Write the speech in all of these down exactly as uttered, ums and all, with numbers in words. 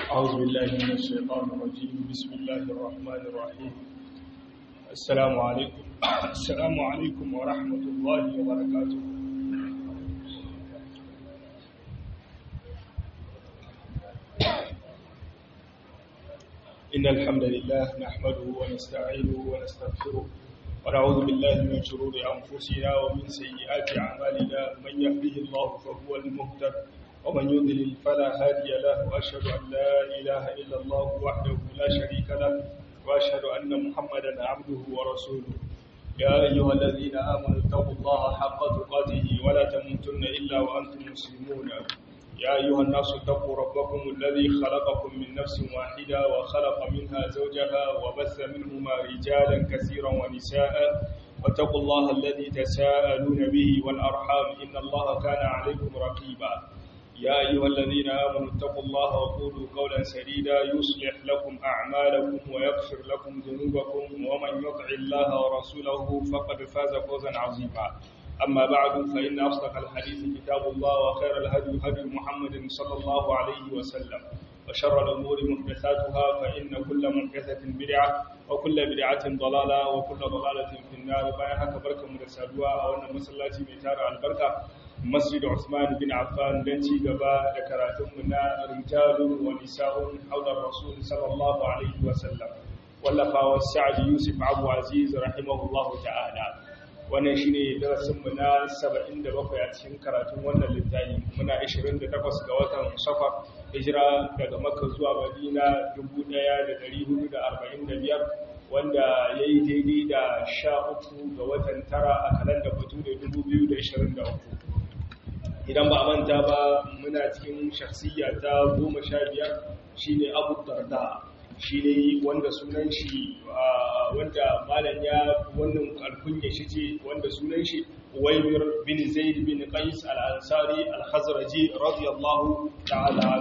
أعوذ بالله من الشيطان الرجيم. بسم الله الرحمن الرحيم. السلام عليكم السلام عليكم ورحمة الله وبركاته. إن الحمد لله نحمده ونستعينه ونستغفره ونعوذ بالله من شرور أنفسنا ومن سيئات أعمالنا. من يهده الله فهو المهتد ومن يضلل فلا هادي له، وأشهد أن لا إله إلا الله وحده لا شريك له، وأشهد أن محمدا عبده ورسوله. يا أيها الذين آمنوا اتقوا الله حق تقاته ولا تموتن إلا وأنتم مسلمون. يا أيها الناس اتقوا ربكم الذي خلقكم من نفس واحدة وخلق منها زوجها وبث منهما رجالا كثيرا ونساء، واتقوا الله الذي تساءلون به والأرحام إن الله كان عليكم رقيبا. يا أيها الذين آمنوا اتقوا الله وقولوا قولا سديدا يصلح لكم أعمالكم ويغفر لكم ذنوبكم، ومن يطع الله ورسوله فقد فاز فوزا عظيما. أما بعد، فإن أصدق الحديث كتاب الله، وخير الهدي هدي محمد صلى الله عليه وسلم، وشر الأمور محدثاتها، فإن كل محدثة بدعة وكل بدعة ضلالة وكل ضلالة في النار. بايعها كبركة مدسادوا وأن مسلاتي ميتار البركة مسجد عثمان بن عفان دنتي غبا ذكراتم من رجال ونساء حول الرسول صلى الله عليه وسلم، ولفا والسعد يوسف أبو عزيز رحمه الله تعالى. wannan shine darasin mu na saba'in da bakwai a cikin karatun wannan littafi. Muna ashirin da takwas ga watan Safar, hijira daga Makka zuwa Madina dubu ɗaya da ɗari hudu da arba'in da biyar, wanda yayi daidai da sha uku ga watan tara a kalandar Bature dubu biyu da ashirin da uku. Idan ba a manta ba, muna cikin shakhsiyya ta goma sha biyar, shine Abu Darda. Shi ne wanda sunan shi wanda malam ya wannan alkunya shi ce, wanda sunan shi Uwaymir bin Zaid bin Qais al-Ansari al-Khazraji radiyallahu ta'ala.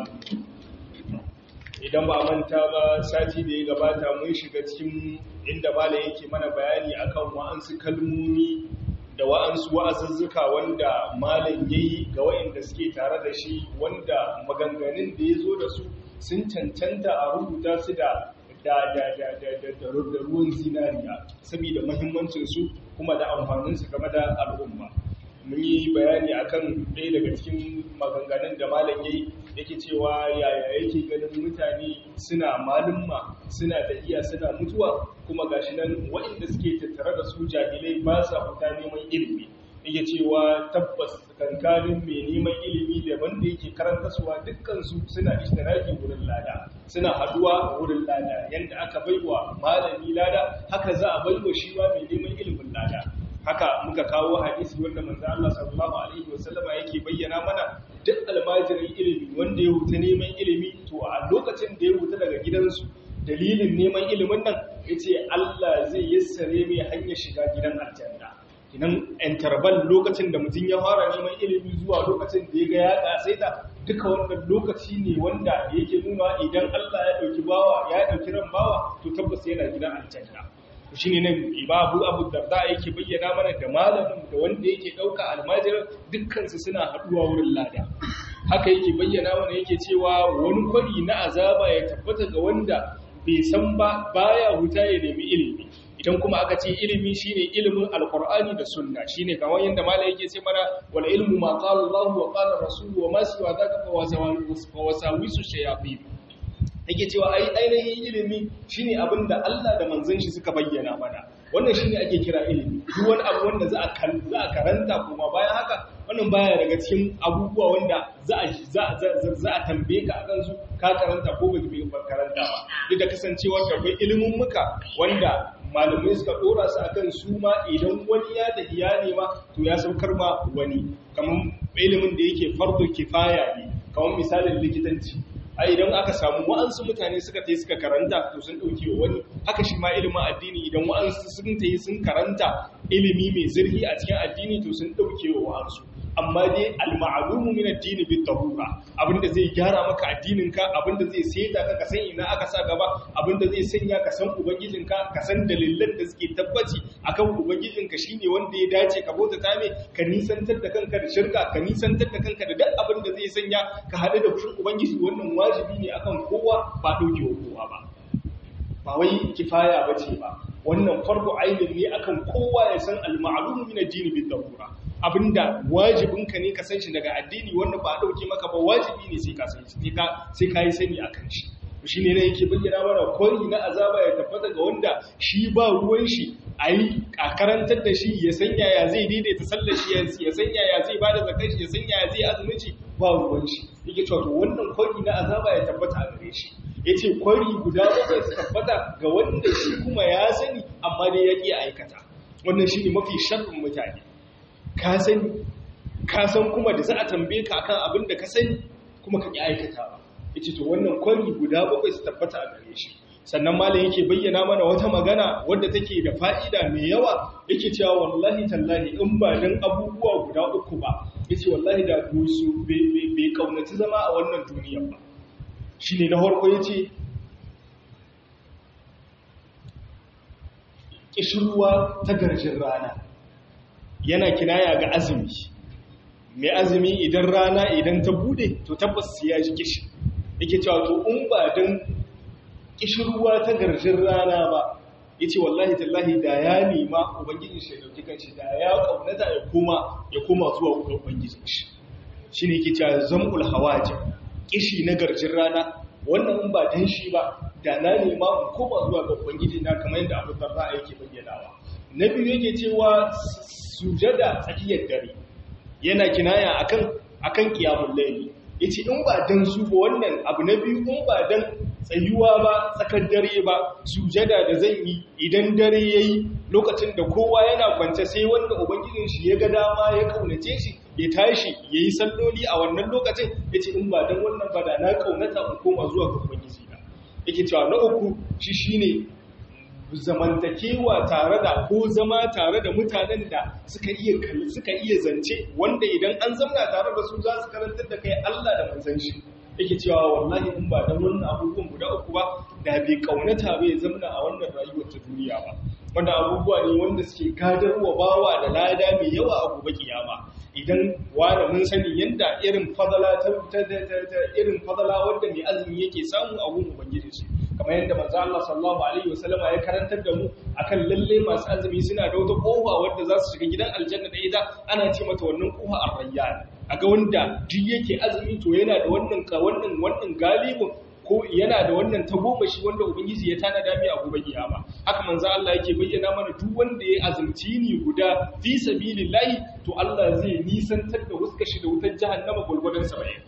Idan ba manta ba, sati da ya gabata mun shiga cikin inda malam yake mana bayani akan wa'ansu kalmomi da wa'ansu wa'azuzzuka wanda malam yayi ga waɗanda suke tare da shi, wanda maganganun da ya zo da su sun cancanta a rubuta su da da ruwan zinariya saboda mahimmancinsu kuma da amfaninsu game da al'umma. Mun yi bayani akan ɗaya daga cikin maganganun da malam yayi, yake cewa yaya yake ganin mutane suna malumma suna tafiya suna mutuwa, kuma gashi nan waɗanda suke tattare da su jahilai ba sa fita neman ilimi. Yake cewa tabbas kankanin mai neman ilimi da wanda yake karantarwa dukkansu suna ishtiraki wurin lada, suna haduwa wurin lada. Yanda aka baiwa malami lada, haka za a baiwa shi ma mai neman ilimin lada. Haka muka kawo hadisi wanda manzo Allah sallallahu alaihi wasallama yake bayyana mana duk almajirin ilimi wanda ya huta neman ilimi, to a lokacin da ya huta daga gidansu dalilin neman ilimin nan, yace Allah zai yassare mai hanyar shiga gidan aljanna. Kinan interval lokacin da mutum ya fara neman ilimi zuwa lokacin da ya ga ya kasaita, duka wannan lokaci ne wanda yake nuna idan Allah ya dauki bawa ya dauki ran bawa, to tabbas yana gidan aljanna. To shine nan Ibabu Abu Darda yake bayyana mana da malamin da wanda yake dauka almajirin dukkan su suna haduwa wurin lada. Haka yake bayyana mana, yake cewa wani kwari na azaba ya tabbata ga wanda bai san ba baya huta ya nemi ilimi. Idan kuma aka ce ilimi shine ilimin alqur'ani da sunna, shine kamar yanda malai yake ce mana wal ilmu ma qala Allah wa qala rasul wa ma siwa zaka fa wasawisu shayatin. Yake cewa ai ainihin ilimi shine abinda Allah da manzon shi suka bayyana mana. Wannan shine ake kira ilimi. Duk wani abu wanda za a za a karanta kuma bayan haka, wannan baya daga cikin abubuwa wanda za a za a tambaye ka akan su, ka karanta ko ba karanta ba. Duk da kasancewar da akwai ilimin muka wanda malamai suka dora su akan su ma idan wani ya da iyali ma to ya saukar ma wani, kamar ilimin da yake fardu kifaya ne, kamar misalin likitanci. Ai idan aka samu wa'ansu mutane suka tayi suka karanta, to sun dauke wa wani. Haka shi ma ilimin addini, idan wa'ansu sun tayi sun karanta ilimi mai zurfi a cikin addini, to sun dauke wa wa'ansu. amma dai al-ma'lumu min ad-din bit-tahura abinda zai gyara maka addininka abinda zai saita ka san ina aka sa gaba abinda zai sanya ka san ubangijinka ka san dalilan da suke tabbaci akan ubangijinka shine wanda ya dace ka bauta ta mai ka nisantar da kanka da shirka ka nisantar da kanka da duk abinda zai sanya ka hadu da fushin ubangiji wannan wajibi ne akan kowa ba daukewa kowa ba ba wai kifaya bace ba wannan farko ainin ne akan kowa ya san al-ma'lum min ad-din bit-tahura abinda wajibinka ne ka san shi daga addini wanda ba a dauke maka ba wajibi ne sai ka san shi sai ka yi sani akan shi shi ne yake bayyana mana kori na azaba ya tabbata ga wanda shi ba ruwan shi ayi a karantar da shi ya sanya ya zai daidaita sallar shi ya sanya ya zai bada zakar shi ya sanya ya zai azumin shi ba ruwan shi yake cewa to wannan kori na azaba ya tabbata a gare shi yace kori guda bakwai su tabbata ga wanda shi kuma ya sani amma dai ya ki aikata wannan shine mafi sharrin mutane ka sani ka san kuma da za a tambaye ka akan abin da ka sani kuma ka ki aikata ba yace to wannan kwari guda bakwai su tabbata a gare shi sannan malam yake bayyana mana wata magana wadda take da fa'ida mai yawa yake cewa wallahi tallahi in ba dan abubuwa guda uku ba yace wallahi da su bai kaunaci zama a wannan duniyar ba shine na farko yace kishruwa ta garjin rana yana kinaya ga azumi mai azumi idan rana idan ta bude to tabbas ya ji kishi yake cewa to in ba dan kishirwa ta garjin rana ba yace wallahi tallahi da ya nima ubangijin shi dauki kanshi da ya kaunata ya koma ya koma zuwa ga ubangijin shi shine yake cewa zamul hawaji kishi na garjin rana wannan in ba dan shi ba da na nima in koma zuwa ga ubangiji na kamar yadda Abu Darda yake bayyanawa na biyu yake cewa sujada tsakiyar dare yana kinaya akan akan qiyamul layli yace in ba dan su ba wannan abu na biyu in ba dan tsayuwa ba tsakar dare ba sujada da zan yi idan dare yayi lokacin da kowa yana kwance sai wanda ubangijin shi ya ga dama ya kaunace shi ya tashi yayi salloli a wannan lokacin yace in ba dan wannan ba da na kaunata in koma zuwa ga ubangiji na yake cewa na uku shi shine zamantakewa tare da ko zama tare da mutanen da suka iya suka iya zance wanda idan an zamna tare da su za su karantar da kai Allah da manzon shi yake cewa wallahi in ba dan wannan abubuwan guda uku ba da bai kaunata bai zamna a wannan rayuwar ta duniya ba wanda abubuwa ne wanda suke gadarwa bawa da lada mai yawa a gobe kiyama idan wanda mun sani yanda irin fadala ta irin fadala wanda mai azumi yake samu a gun ubangiji shi kamar yadda manzo Allah sallallahu alaihi wasallam ya karantar da mu akan lalle masu azumi suna da wata kofa wanda za su shiga gidan aljanna da ita ana ce mata wannan kofa ar-rayyan aga wanda duk yake azumi to yana da wannan wannan wannan galibin ko yana da wannan tagomashi wanda ubangiji ya tana dami a gobe kiyama haka manzo Allah yake bayyana mana duk wanda ya azumci ni guda fi sabilillahi to Allah zai nisantar da huskar shi da wutar jahannama gulgudan saba'in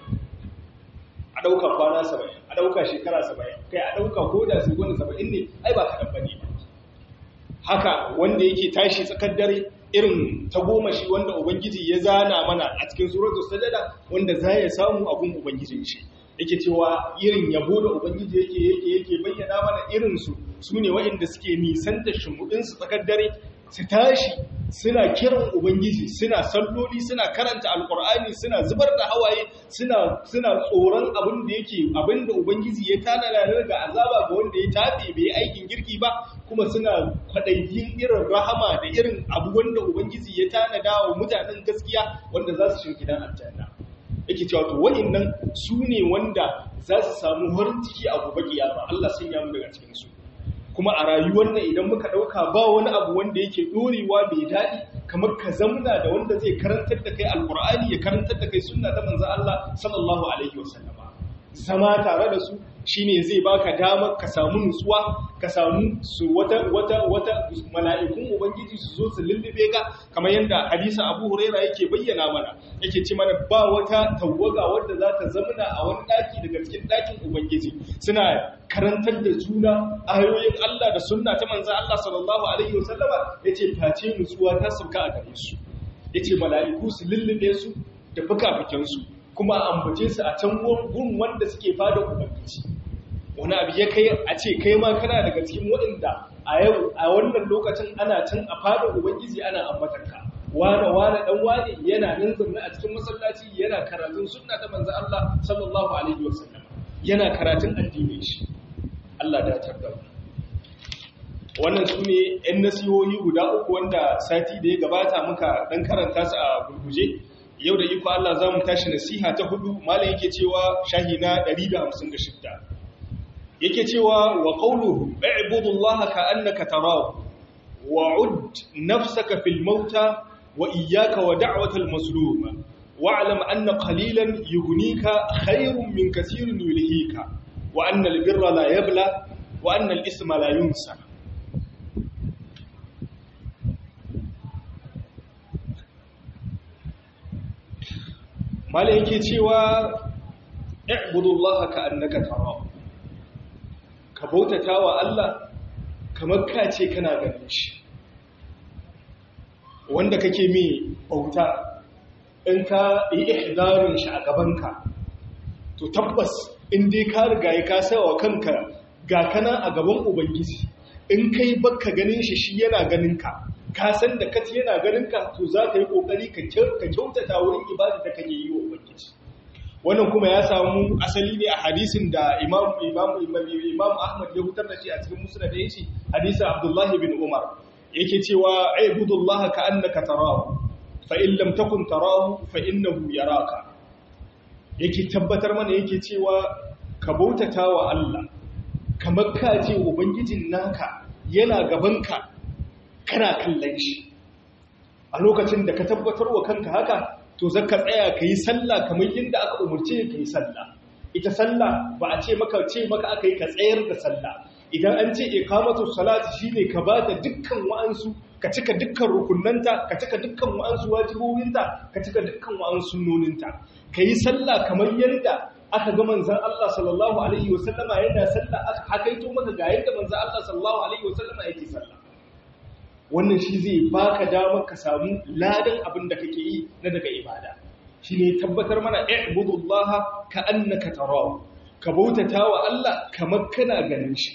a ɗauka kwana saba'in a ɗauka shekara saba'in kai a ɗauka ko da su gwani saba'in ne ai ba kaɗan ba ne ba haka wanda yake tashi tsakar dare irin tagomashi wanda ubangiji ya zana mana a cikin suratul sajada wanda za ya samu abun ubangijin shi yake cewa irin yabo da ubangiji yake yake yake bayyana mana irin su sune waɗanda suke nisanta shimudin su tsakar dare su tashi suna kiran ubangiji suna salloli suna karanta alkur'ani suna zubar da hawaye suna suna tsoron abin da yake abin da ubangiji ya tanada daga azaba ga wanda ya tabe bai aikin girki ba kuma suna kwadayin irin rahama da irin abu wanda ubangiji ya tanada wa mutanen gaskiya wanda za su shiga gidan aljanna yake cewa to waɗannan su ne wanda za su samu farin ciki a gobe kiyama Allah sun yamu daga cikin su kuma a rayuwar nan idan muka dauka ba wani abu wanda yake dorewa bai dadi kamar ka zamna da wanda zai karantar da kai alqur'ani ya karantar da kai sunna ta manzo Allah sallallahu alaihi wasallama zama tare da su shine zai baka damar ka samu nutsuwa ka samu su wata wata wata mala'ikun ubangiji su zo su lullube ka kamar yanda hadisi Abu Huraira yake bayyana mana yake ce mana ba wata tawaga wanda za ta zamana a wani daki daga cikin dakin ubangiji suna karantar da juna ayoyin Allah da sunna ta manzo Allah sallallahu alaihi wasallama yace face nutsuwa ta sauka a gare su yace mala'iku su lullube su da fuka-fukan su kuma ambace su a can gun wanda suke fada ubangiji wani abu ya kai a ce kai ma kana daga cikin waɗanda a yau a wannan lokacin ana can a fada ubangiji ana ambatar ka wane wane dan wane yana nan zaune a cikin masallaci yana karatun sunna ta manzo Allah sallallahu alaihi wasallam yana karatun addinin shi Allah da tarda wannan sune ɗan nasihohi guda uku wanda sati da ya gabata muka dan karanta su a gurguje yau da iko Allah zamu tashi nasiha ta hudu malam yake cewa shahina ɗari da hamsin da shida yake cewa wa qawluhu i'budullaha ka'annaka tarahu wa'ud nafsaka fil mauta wa iyyaka wa da'watal mazlum wa'lam anna qalilan yughnika khayrun min katirin yulhika wa anna al-birra la yabla wa anna al-isma la yunsa mala yake cewa i'budullaha ka'annaka tarahu ka bautata wa Allah kamar ka ce kana ganin shi wanda kake mai bauta in ka yi ihdarin shi a gabanka to tabbas in dai ka riga ya kasawa kanka ga kana a gaban ubangiji in kai baka ganin shi shi yana ganin ka ka san da kace yana ganin ka to za ka yi kokari ka kyautata wurin ibada da kake yi wa ubangiji wannan kuma ya samu asali ne a hadisin da imam imam imam Ahmad ya hutar da shi a cikin musnad da yace hadisin Abdullah bin Umar yake cewa aibudullaha ka'annaka tarahu fa in lam takun tarahu fa innahu yaraka yake tabbatar mana yake cewa ka bautata wa Allah kamar ka ce ubangijin naka yana gabanka kana kallon shi a lokacin da ka tabbatar wa kanka haka to zaka tsaya ka yi sallah kamar yadda aka umarce ka yi sallah ita sallah ba a ce maka ce maka aka yi ka tsayar da sallah idan an ce iqamatu salati shine ka bada dukkan wa'ansu ka cika dukkan rukunnanta ka cika dukkan wa'ansu wajibobinta ka cika dukkan wa'ansu sunnoninta ka yi sallah kamar yadda aka ga manzon Allah sallallahu alaihi wasallama yana sallah aka hakaito maka ga yadda manzon Allah sallallahu alaihi wasallama yake sallah wannan shi zai baka damar ka samu ladan abin da kake yi na daga ibada shi ne tabbatar mana i'budullaha ka'annaka tarahu ka bautata wa Allah kamar kana ganin shi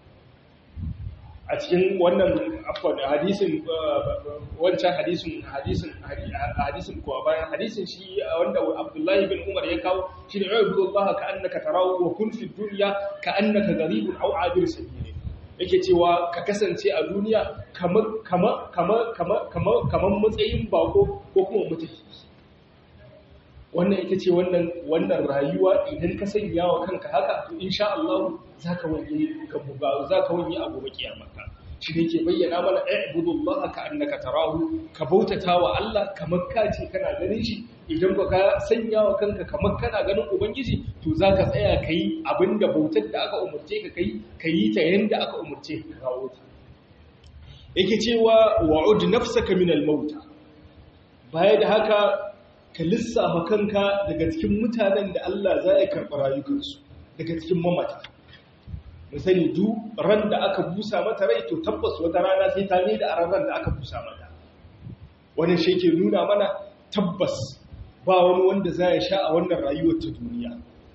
a cikin wannan afwan hadisin wancan hadisin hadisin hadisin ko bayan hadisin shi wanda Abdullahi bin Umar ya kawo shi ne i'budullaha ka'annaka tarahu wa kun fi dunya ka'annaka gharibun aw 'abir sabil yake cewa ka kasance a duniya kamar kamar kamar kamar kamar kamar matsayin bako ko kuma mutum wannan ita ce wannan wannan rayuwa idan ka sanya wa kanka haka to insha Allah zaka wani ka buga zaka wani abu ba kiyamata shi ne ke bayyana mana i'budullaha ka'annaka tarahu ka bautata wa Allah kamar ka ce kana ganin shi idan ba ka sanya wa kanka kamar kana ganin ubangiji to zaka tsaya kai abinda bautar da aka umurce ka kai kai ta yanda aka umurce ka kawo ta yake cewa wa'ud nafsaka min al-maut baya da haka ka lissafa kanka daga cikin mutanen da Allah za ya karɓi rayukansu daga cikin mamata misali du ran da aka busa mata rai to tabbas wata rana sai ta ne da ran da aka busa mata wannan shi ke nuna mana tabbas ba wani wanda za ya sha a wannan rayuwar ta duniya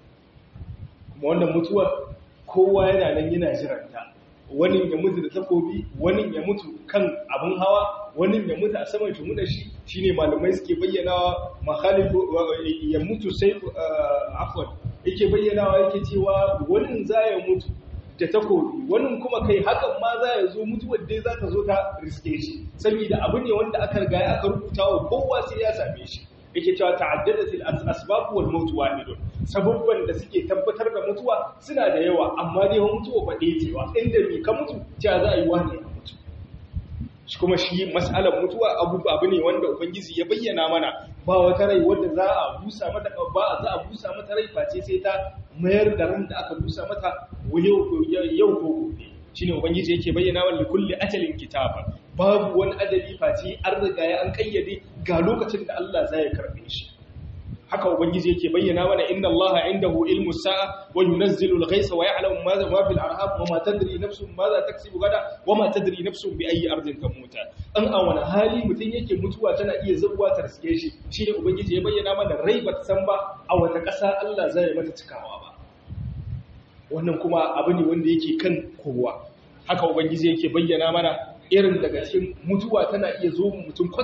kuma wannan mutuwar kowa yana nan yana jiranta wani ya mutu da takobi wani ya mutu kan abin hawa wani ya mutu a saman shimuna shi shine malamai suke bayyanawa makhalifu ya mutu sai afwan yake bayyanawa yake cewa wani za ya mutu da takobi wani kuma kai hakan ma za ya zo mutuwar dai za ta zo ta riske shi saboda abu ne wanda aka riga aka rubuta wa kowa sai ya same shi yake cewa ta'addadatil asbab wal maut wahidun sababban da suke tabbatar da mutuwa suna da yawa amma dai mutuwa ba ɗaya ce wa inda me ka mutu cewa za a yi wani ka mutu shi kuma shi mas'alar mutuwa abu abu ne wanda ubangiji ya bayyana mana ba wata rai wanda za a busa mata ba za a busa mata rai face sai ta mayar da ran da aka busa mata yau yau ko gobe shine ubangiji yake bayyana wa likulli ajalin kitaba babu wani adali face an riga ya an kayyade ga lokacin da Allah zai karbe shi haka ubangiji yake bayyana mana inna Allaha indahu ilmu sa'a wa yunazzilu al-ghaytha wa ya'lamu ma ma fil arham wa ma tadri nafsun madha taksibu gada wa ma tadri nafsun bi ayyi ardin tamuta an a wani hali mutun yake mutuwa tana iya zuwa ta riske shi shine ubangiji ya bayyana mana rai ba ta san ba a wata ƙasa Allah zai mata cikawa ba wannan kuma abu ne wanda yake kan kowa haka ubangiji yake bayyana mana irin daga cikin mutuwa tana iya zo mutum kwatsam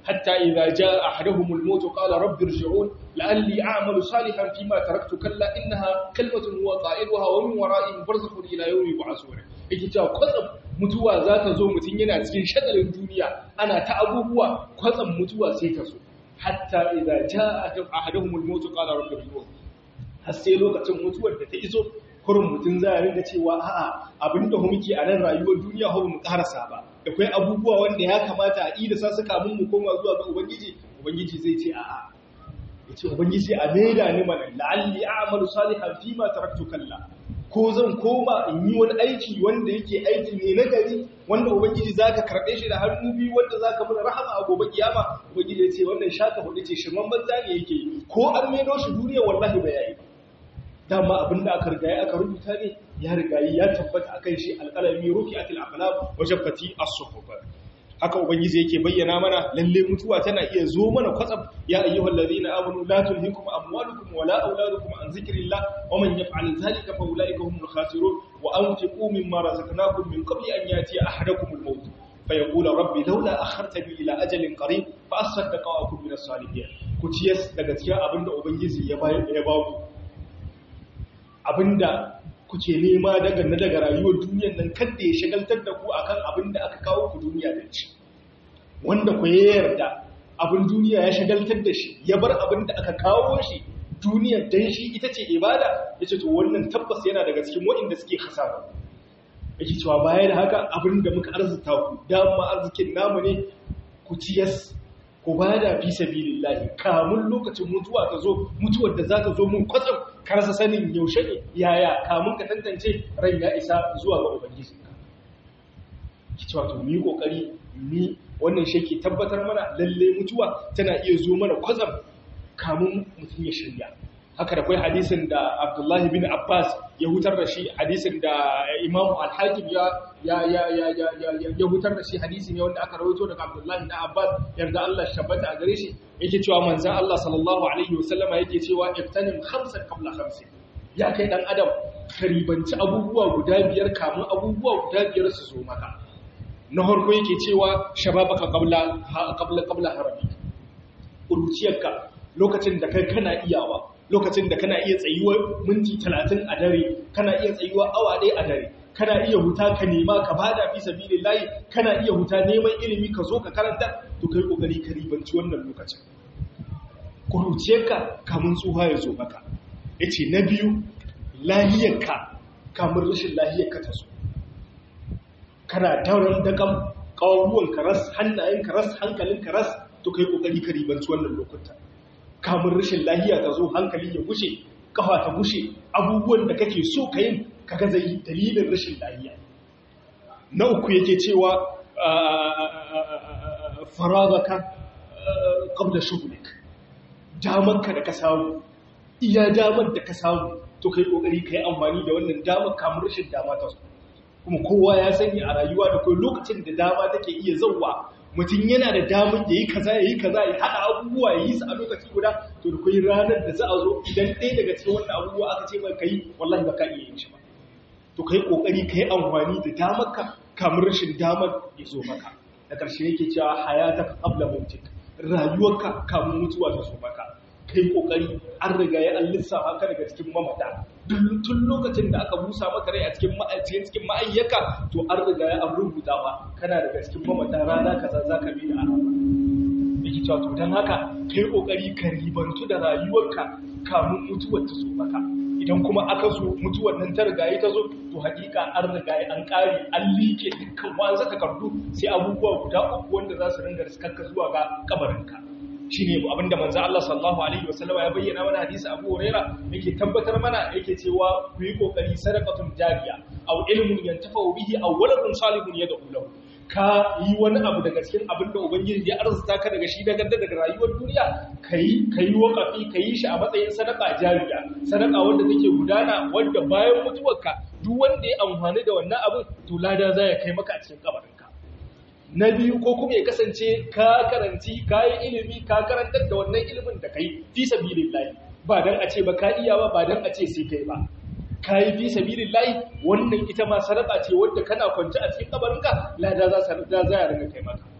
hatta idza jaa ahaduhumul maut qala rabbi irji'un la'alli a'malu salihan fima taraktu kalla innaha kalimatun huwa qa'iluha wa min wara'ihim barzakhun ila yawmi yub'asun yake cewa kwatsam mutuwa za ta zo mutun yana cikin shagalin duniya ana ta abubuwa kwatsam mutuwa sai ta zo hatta idza jaa ahaduhumul maut qala rabbi irji'un har sai lokacin mutuwar da ta iso kurin mutum za a ringa cewa a'a abinda mu muke a nan rayuwar duniya ba mu karasa ba akwai abubuwa wanda ya kamata a yi da sa suka mun mu koma zuwa ga ubangiji ubangiji zai ce a'a yace ubangiji a maida ni mana la'alli a'malu salihan fi ma taraktu kalla ko zan koma in yi wani aiki wanda yake aiki ne na gari wanda ubangiji zaka karbe shi da hannu biyu wanda zaka mun rahama a gobe kiyama ubangiji ya ce wannan shaka hudu ce shirman banza ne yake ko an maido shi duniya wallahi ba yayi dama abinda aka rigaye aka rubuta ne ya rigaye ya tabbata akan shi alqalami rufi'atil aqlam wajaffati as-suhuf haka ubangiji yake bayyana mana lalle mutuwa tana iya zo mana kwatsam ya ayyuhal ladina amanu la tulhikum amwalukum wala auladukum an zikrillah wa man yaf'al dhalika fa ulaika humul khasirun wa anfiqu mimma razaqnakum min qabli an yatiya ahadakumul maut fayaqulu rabbi laula akhartani ila ajalin qarib fa asaddaqa wa akun minas salihin ku ciyas daga cikin abinda ubangiji ya bayar ya bawo abinda kuke nema daga na daga rayuwar duniyar nan kada ya shagaltar da ku akan abinda aka kawo ku duniya da shi wanda ku yarda abin duniya ya shagaltar da shi ya bar abinda aka kawo shi duniyar dan shi ita ce ibada yace to wannan tabbas yana daga cikin waɗanda suke hasara yake cewa baya da haka abinda muka arzuta ku dama arzikin namu ne ku ciyas ku bada fi sabilillahi kamun lokacin mutuwa ta zo mutuwar da za ta zo mun kwatsam ka rasa sanin yaushe ne yaya kamun ka tantance ran ya isa zuwa ga ubangiji ki cewa to mu kokari ni wannan shi ke tabbatar mana lalle mutuwa tana iya zo mana kwatsam kamun mutum ya shirya haka da kai hadisin da Abdullah bin Abbas ya hutar da shi hadisin da Imam Al-Hakim ya ya ya ya ya ya hutar da shi hadisi ne wanda aka rawaito daga Abdullah bin Abbas yarda Allah shabbata a gare shi yake cewa manzon Allah sallallahu alaihi wasallama yake cewa iftanim khamsan qabla khamsin ya kai dan adam karibanci abubuwa guda biyar kamun abubuwa guda biyar su zo maka na farko yake cewa shababaka qabla qabla qabla harami uruciyarka lokacin da kai kana iyawa lokacin da kana iya tsayuwa minti talatin a dare kana iya tsayuwa awa ɗaya a dare kana iya huta ka nema ka bada fi sabilillahi kana iya huta neman ilimi ka zo ka karanta to kai kokari ka ribanci wannan lokacin kuruciyarka kamun tsuha ya zo maka yace na biyu lahiyarka kamun rashin lahiyarka ta zo kana dauran dakam kawuwan ka ras hannayen ka ras hankalin ka ras to kai kokari ka ribanci wannan lokutan kamun rashin lahiya ta zo hankali ya gushe kafa ta gushe abubuwan da kake so ka yin kaga zai dalilin rashin lahiya na uku yake cewa faragaka qabla shughlik damanka da ka samu iya damar da ka samu to kai kokari kai amfani da wannan damar kamun rashin dama ta zo kuma kowa ya sani a rayuwa da kai lokacin da dama take iya zauwa mutum yana da damar ya yi kaza ya yi kaza ya haɗa abubuwa ya yi su a lokaci guda to da kai ranar da za a zo idan ɗaya daga cikin wannan abubuwa aka ce ka yi wallahi ba ka iya yin shi ba to kai kokari ka yi amfani da damar ka kamar rashin damar ya zo maka da ƙarshe yake cewa hayataka qabla mautik rayuwarka kamun mutuwa ta zo maka kai kokari an riga ya an lissafa ka daga cikin mamata tun lokacin da aka busa maka rai a cikin cikin ma'ayyaka to an riga ya an rubuta ba kana daga cikin mamata rana kaza zaka bi da araba yake cewa to dan haka kai kokari ka ribantu da rayuwarka kamun mutuwar ta zo maka idan kuma aka so mutuwar nan ta riga ta zo to hakika an riga an kare an like dukkan wanzu takardu sai abubuwa guda uku wanda za su ringa riskarka zuwa ga kabarinka shine abinda manzo Allah sallallahu alaihi wasallam ya bayyana mana hadisi Abu Huraira yake tabbatar mana yake cewa ku yi kokari sadaqatun jariya aw ilmun yantafa'u bihi aw waladun salihun yad'u lahu ka yi wani abu daga cikin abinda ubangiji ya arzuta ka daga shi daga daga rayuwar duniya kai kai wakafi kai shi a matsayin sadaqa jariya sadaqa wanda take gudana wanda bayan mutuwarka duk wanda ya amfani da wannan abin to lada zai kai maka a cikin kabarinka na biyu ko kuma ya kasance ka karanci ka yi ilimi ka karantar da wannan ilimin da kai fi sabilillahi ba dan a ce ba ka iya ba ba dan a ce sai kai ba ka yi fi sabilillahi wannan ita ma sadaka ce wanda kana kwance a cikin kabarinka lada za sa da za ya rinka kai maka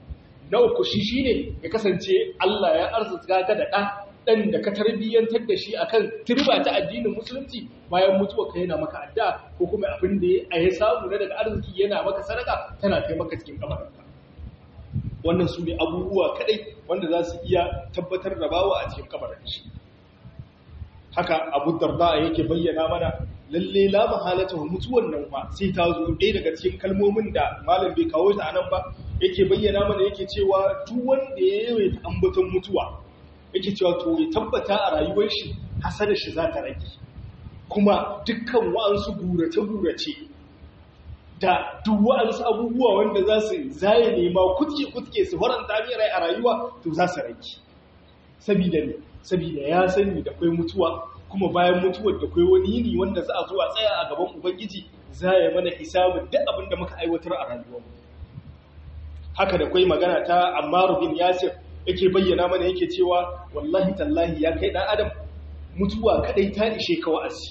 na uku shi shine ya kasance Allah ya arzuta ka da ɗa ɗan da ka tarbiyyantar da shi akan turba ta addinin musulunci bayan mutuwa ka yana maka adda ko kuma abin da ya samu na daga arziki yana maka sadaka tana kai maka cikin kabarinka. Wannan su ne abubuwa kadai wanda za su iya tabbatar da bawa a cikin kabarin shi. Haka Abu Darda yake bayyana mana lalle la mahalata mutuwan nan fa sai ta zo ɗaya daga cikin kalmomin da malam bai kawo ta anan ba, yake bayyana mana yake cewa duk wanda ya yi ambaton mutuwa yake cewa to ya tabbata a rayuwar shi hasada shi za ta rage, kuma dukkan wa'ansu gurace-gurace da duk wa'ansu abubuwa wanda za su zaye nema kutke-kutke su faranta mai rai a rayuwa to za su rage. Sabida ne, sabida ya sani da kwai mutuwa, kuma bayan mutuwar da kwai wani yini wanda za a zo a tsaya a gaban Ubangiji za ya mana hisabin duk abin da muka aiwatar a rayuwar. Haka da kwai magana ta Ammar bin Yasir yake bayyana mana yake cewa wallahi tallahi ya kai dan adam mutuwa kadai ta ishe ka wa'azi.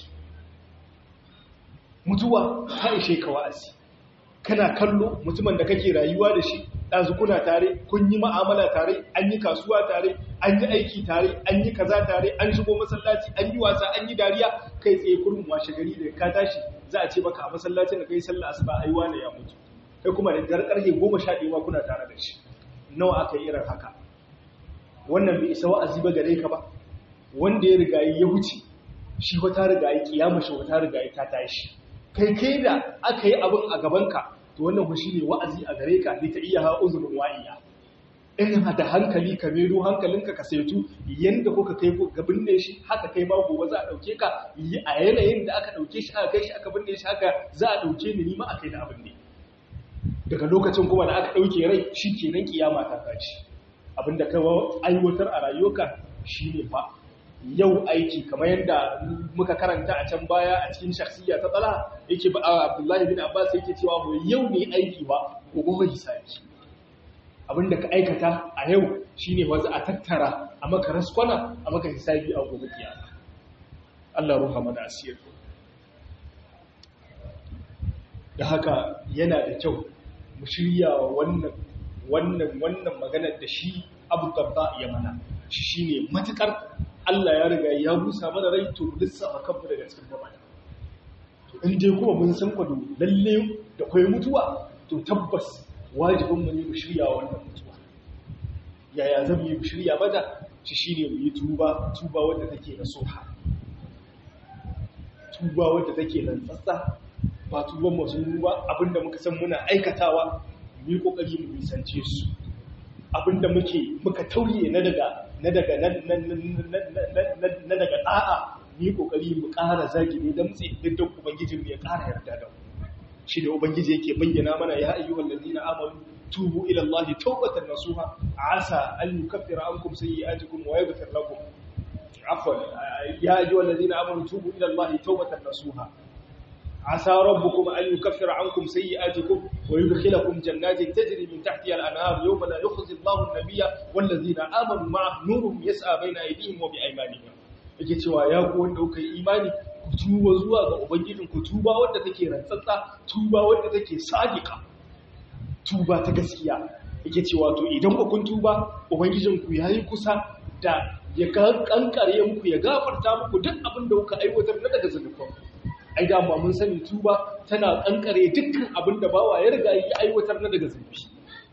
Mutuwa ta ishe ka wa'azi. Kana kallo mutumin da kake rayuwa da shi ɗazu kuna tare, kun yi ma'amala tare, an yi kasuwa tare, an yi aiki tare, an yi kaza tare, an shigo masallaci, an yi wasa, an yi dariya, kai tsaye kurin washe gari da ka tashi za a ce maka a masallacin da kai sallah asuba ai wane ya mutu. Kai kuma da dar karfe goma sha ɗaya ma kuna tare da shi. Nawa aka yi irin haka? Wannan bai isa wa'azi ba gare ka ba. Wanda ya riga ya wuce, shi wata riga ya kiyama shi wata riga ya ta tashi. Kai kai da aka yi abin a gabanka, to wannan ku shi ne wa'azi a gare ka ne ta iya ha uzurin wa'iya. In da hankali ka mero hankalinka ka saitu yanda kuka kai ga binne shi haka kai ma gobe za a dauke ka a yanayin da aka dauke shi aka kai shi aka binne shi haka za a dauke ni nima a kai da abin ne. Daga lokacin kuma da aka dauke rai shi kenan kiyama ta tashi. Abinda ka aiwatar a rayuwarka shine fa yau aiki kamar yadda muka karanta a can baya a cikin shakhsiyya ta tsala yake ba Abdullahi bin Abbas yake cewa mu yau ne aiki ba gobe hisabi. Abinda ka aikata a yau shine waza a tattara a maka raskwana a maka hisabi a gobe kiyama. Allah ruha mana asir. Da haka yana da kyau mu shirya wannan wannan wannan maganar da shi Abu Darda ya mana. Shi shine matukar Allah ya riga ya busa mana rai to lissafa kanmu daga cikin gaba. To in dai kuma mun san kwado lalle da kai mutuwa to tabbas wajibin mu ne mu shirya wannan mutuwa. Yaya zan yi mu shirya mata? Shi shine mu yi tuba, tuba wanda take nasuha. Tuba wanda take nan tsatsa, ba tuban masu ba abinda muka san muna aikatawa mu yi kokari mu nisance su. Abinda muke muka tauye na daga na daga na daga da'a ni kokari mu ƙara zagi ne dan tsi dan ubangijin mu ya ƙara yarda da mu. Shi da ubangiji yake bayyana mana ya ayyuhal ladina amanu tubu ila allahi tawbatan nasuha asa an yukaffira ankum sayyi'atikum wa yaghfir lakum. Afwan, ya ayyuhal ladina amanu tubu ila allahi tawbatan nasuha عسى ربكم أن يكفر عنكم سيئاتكم ويدخلكم جنات تجري من تحتها الأنهار يوم لا يخزي الله النبي والذين آمنوا معه نورهم يسعى بين أيديهم وبأيمانهم. yake cewa ya ku wanda kuka yi imani ku tuba zuwa ga ubangijin ku tuba wanda take rantsatsa tuba wanda take sadiqa tuba ta gaskiya. Yake cewa to idan ku kun tuba ubangijin ku yayi kusa da ya kankare muku ya gafarta muku duk abin da kuka aiwatar na daga zanubanku. Ai da mun sani tuba tana kankare dukkan abin da bawa ya riga ya aiwatar na daga zunubi.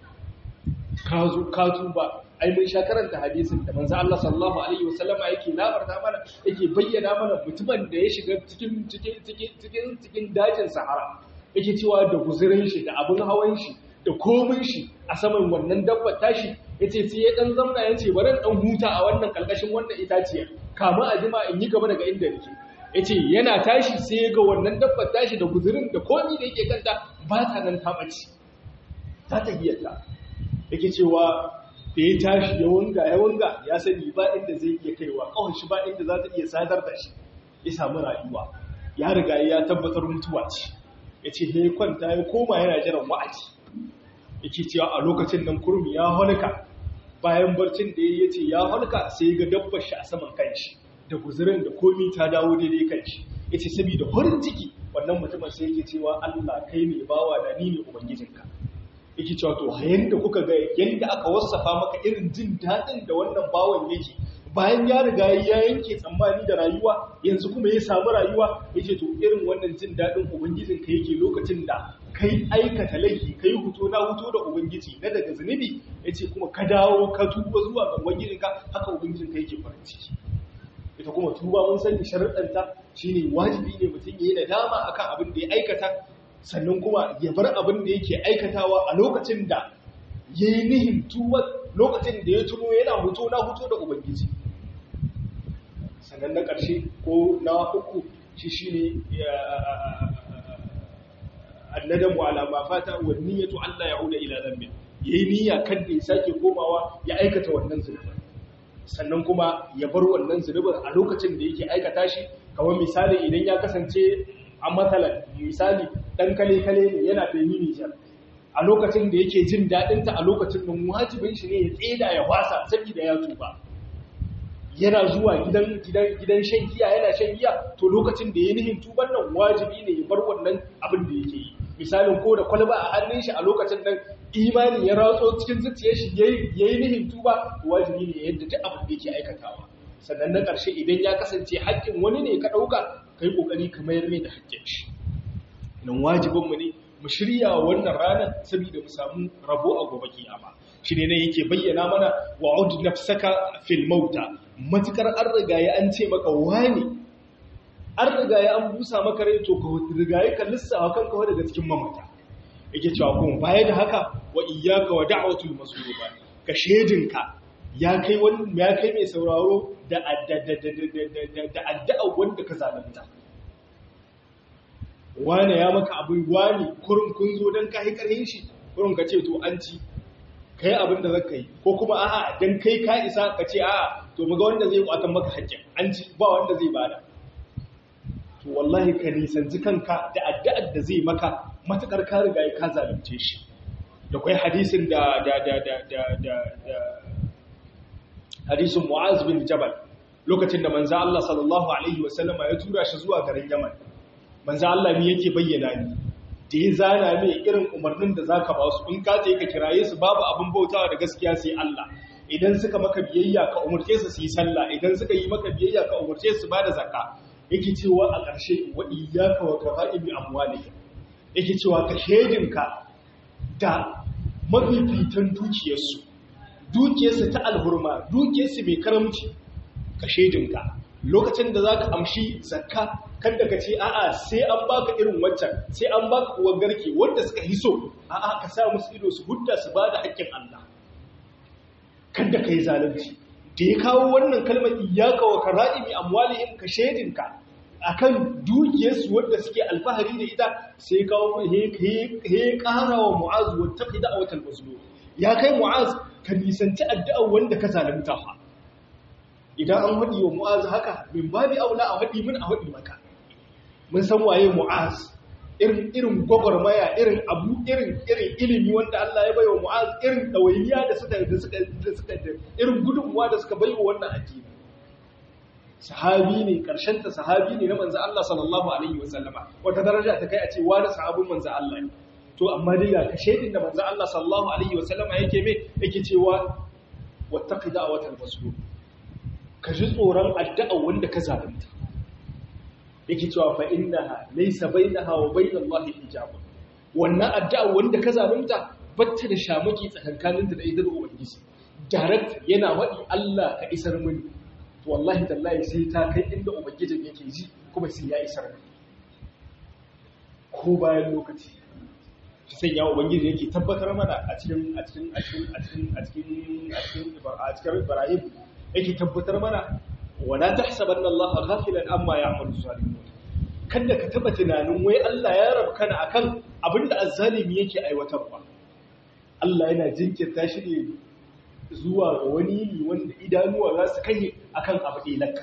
Ka zo ka tuba, ai mun sha karanta hadisin da manzo Allah sallallahu alaihi wasallama yake labarta mana yake bayyana mana mutumin da ya shiga cikin cikin cikin cikin cikin dajin Sahara. Yake cewa da guzurin shi da abin hawan shi da komin shi a saman wannan dabbar tashi yace sai ya dan zamna yace bari dan huta a wannan kalkashin wannan itaciya kama a jima in yi gaba daga inda nake. Yace yana tashi sai ya ga wannan dabbar tashi da guzurin da komi da yake kanta ba ta nan ta bace ta tahiyarta. Yake cewa da ya tashi ya wanga ya wanga ya sani ba inda zai iya kaiwa kawai shi ba inda za ta iya sadar da shi ya samu rayuwa ya riga ya tabbatar mutuwa ce. Yace sai kwanta ya koma yana jiran wa'azi. Yake cewa a lokacin nan kurmi ya halka bayan barcin da ya ce ya halka sai ga dabbar shi a saman kanshi da guzurin da komi ta dawo daidai kanshi. Yace saboda horin ciki wannan mutumin sai yake cewa Allah kai ne bawa da ni ne ubangijinka. yake cewa to yanda kuka ga yanda aka wasafa maka irin jin dadin da wannan bawan yake bayan ya riga ya yanke tsammani da rayuwa yanzu kuma ya samu rayuwa yace to irin wannan jin dadin ubangijin ka yake lokacin da kai aikata laifi kai huto na huto da ubangiji na daga zunubi yace kuma ka dawo ka tuba zuwa ga ubangijin ka haka ubangijin ka yake farin ciki ita kuma tuba mun sani sharuɗanta shine wajibi ne mutum yayi nadama akan abin da ya aikata sannan kuma ya bar abin da yake aikatawa a lokacin da yayi nihin tuba lokacin da ya tuno yana huto na huto da ubangiji sannan na ƙarshe ko na uku shi shine annadamu ala ma fata wa niyyatu alla ya'uda ila dhanbi yayi niyya kada ya sake komawa ya aikata wannan zunubi sannan kuma ya bar wannan zunubin a lokacin da yake aikata shi kamar misali idan ya kasance a matsalar misali dan kale kale ne yana da minijar a lokacin da yake jin dadin ta a lokacin nan wajibin shi ne ya tseda ya wasa saboda ya tuba yana zuwa gidan gidan gidan shan giya yana shan giya to lokacin da yayin nihin tuban nan wajibi ne ya bar wannan abin da yake yi misalin ko da kwalba a hannun shi a lokacin nan imani ya ratso cikin zuciyar shi yayi yayin nihin tuba wajibi ne yadda duk abin da yake aikatawa sannan na ƙarshe idan ya kasance haƙƙin wani ne ka dauka kai kokari ka mayar mai da haƙƙin shi nan wajibin mu ne mu shirya wannan ranar saboda mu samu rabo a gobe kiyama shi ne yake bayyana mana wa'ud nafsaka fil mauta matukar an rigaye an ce maka wani an rigaye an busa maka rai to ka rigaye ka lissawa kanka daga cikin mamata yake cewa kuma baya da haka wa iyyaka wa da'watul mazluba ka shedinka ya kai wani ya kai mai sauraro da da addu'a wanda ka zalunta wani ya maka abin wani kurun kun zo dan kai karhin shi kurun ka ce to an ci kai abin da zaka yi ko kuma a'a dan kai ka isa ka ce a'a to muga wanda zai kwatan maka haƙƙin an ci ba wanda zai bada to wallahi ka nisanci kanka da addu'ar da zai maka matakar ka riga ka zalunce shi da kai hadisin da da da da da da hadisin Mu'az bin Jabal lokacin da manzo Allah sallallahu alaihi wasallam ya tura shi zuwa garin Yaman manzo Allah ne yake bayyana ni da ya zana mai irin umarnin da za ka ba su in ka ce ka kiraye su babu abin bautawa da gaskiya sai Allah idan suka maka biyayya ka umarce su su yi sallah idan suka yi maka biyayya ka umarce su ba da zakka yake cewa a ƙarshe wa iyyaka wa kafa'imi amwalika yake cewa ka shedinka da mafifitan dukiyarsu dukiyarsu ta alhurma dukiyarsu mai karamci ka shedinka lokacin da za ka amshi zakka kada ka ce a'a sai an baka irin waccan sai an baka uwar garke wanda suka hiso a'a ka sa musu ido su hudda su bada haƙƙin Allah kada ka yi zalunci da ya kawo wannan kalmar iyyaka wa kara'imi amwalihim ka shedinka akan dukiyarsu wanda suke alfahari da ita sai kawo he he ƙara wa Mu'az wa taqi da'watal mazlum ya kai Mu'az ka nisanci addu'ar wanda ka zalunta fa idan an haɗi wa Mu'az haka min babi aula a haɗi min a haɗi maka mun san waye Mu'az irin irin gwagwarmaya irin abu irin irin ilimi wanda Allah ya baiwa Mu'az irin dawainiya da suka da suka da suka irin gudunmuwa da suka baiwa wannan addini sahabi ne karshen ta sahabi ne na manzo Allah sallallahu alaihi wasallama wata daraja ta kai a ce wani sahabin manzo Allah ne to amma dai ga kashe din da manzo Allah sallallahu alaihi wasallama yake me yake cewa wattaqi da'watal mazlum ka ji tsoron addu'a wanda ka zalunta yake cewa fa innaha laysa bainaha wa bainallahi hijab wannan addu'a wanda ka zalunta batta da shamaki tsakankaninta da idan ubangiji direct yana wadi Allah ka isar mini to wallahi tallahi sai ta kai inda ubangijin yake ji kuma sai ya isar mini ko bayan lokaci sai ya ubangiji yake tabbatar mana a cikin a cikin a cikin a cikin a cikin a cikin a cikin Ibrahim yake tabbatar mana wala tahsabanna Allah ghafilan amma ya'malu zalimun kada ka taba tunanin wai Allah ya rabkana akan abinda azzalimi yake aiwatarwa Allah yana jinkirta shi ne zuwa ga wani ne wanda idanuwa za su kai akan abu ɗelaka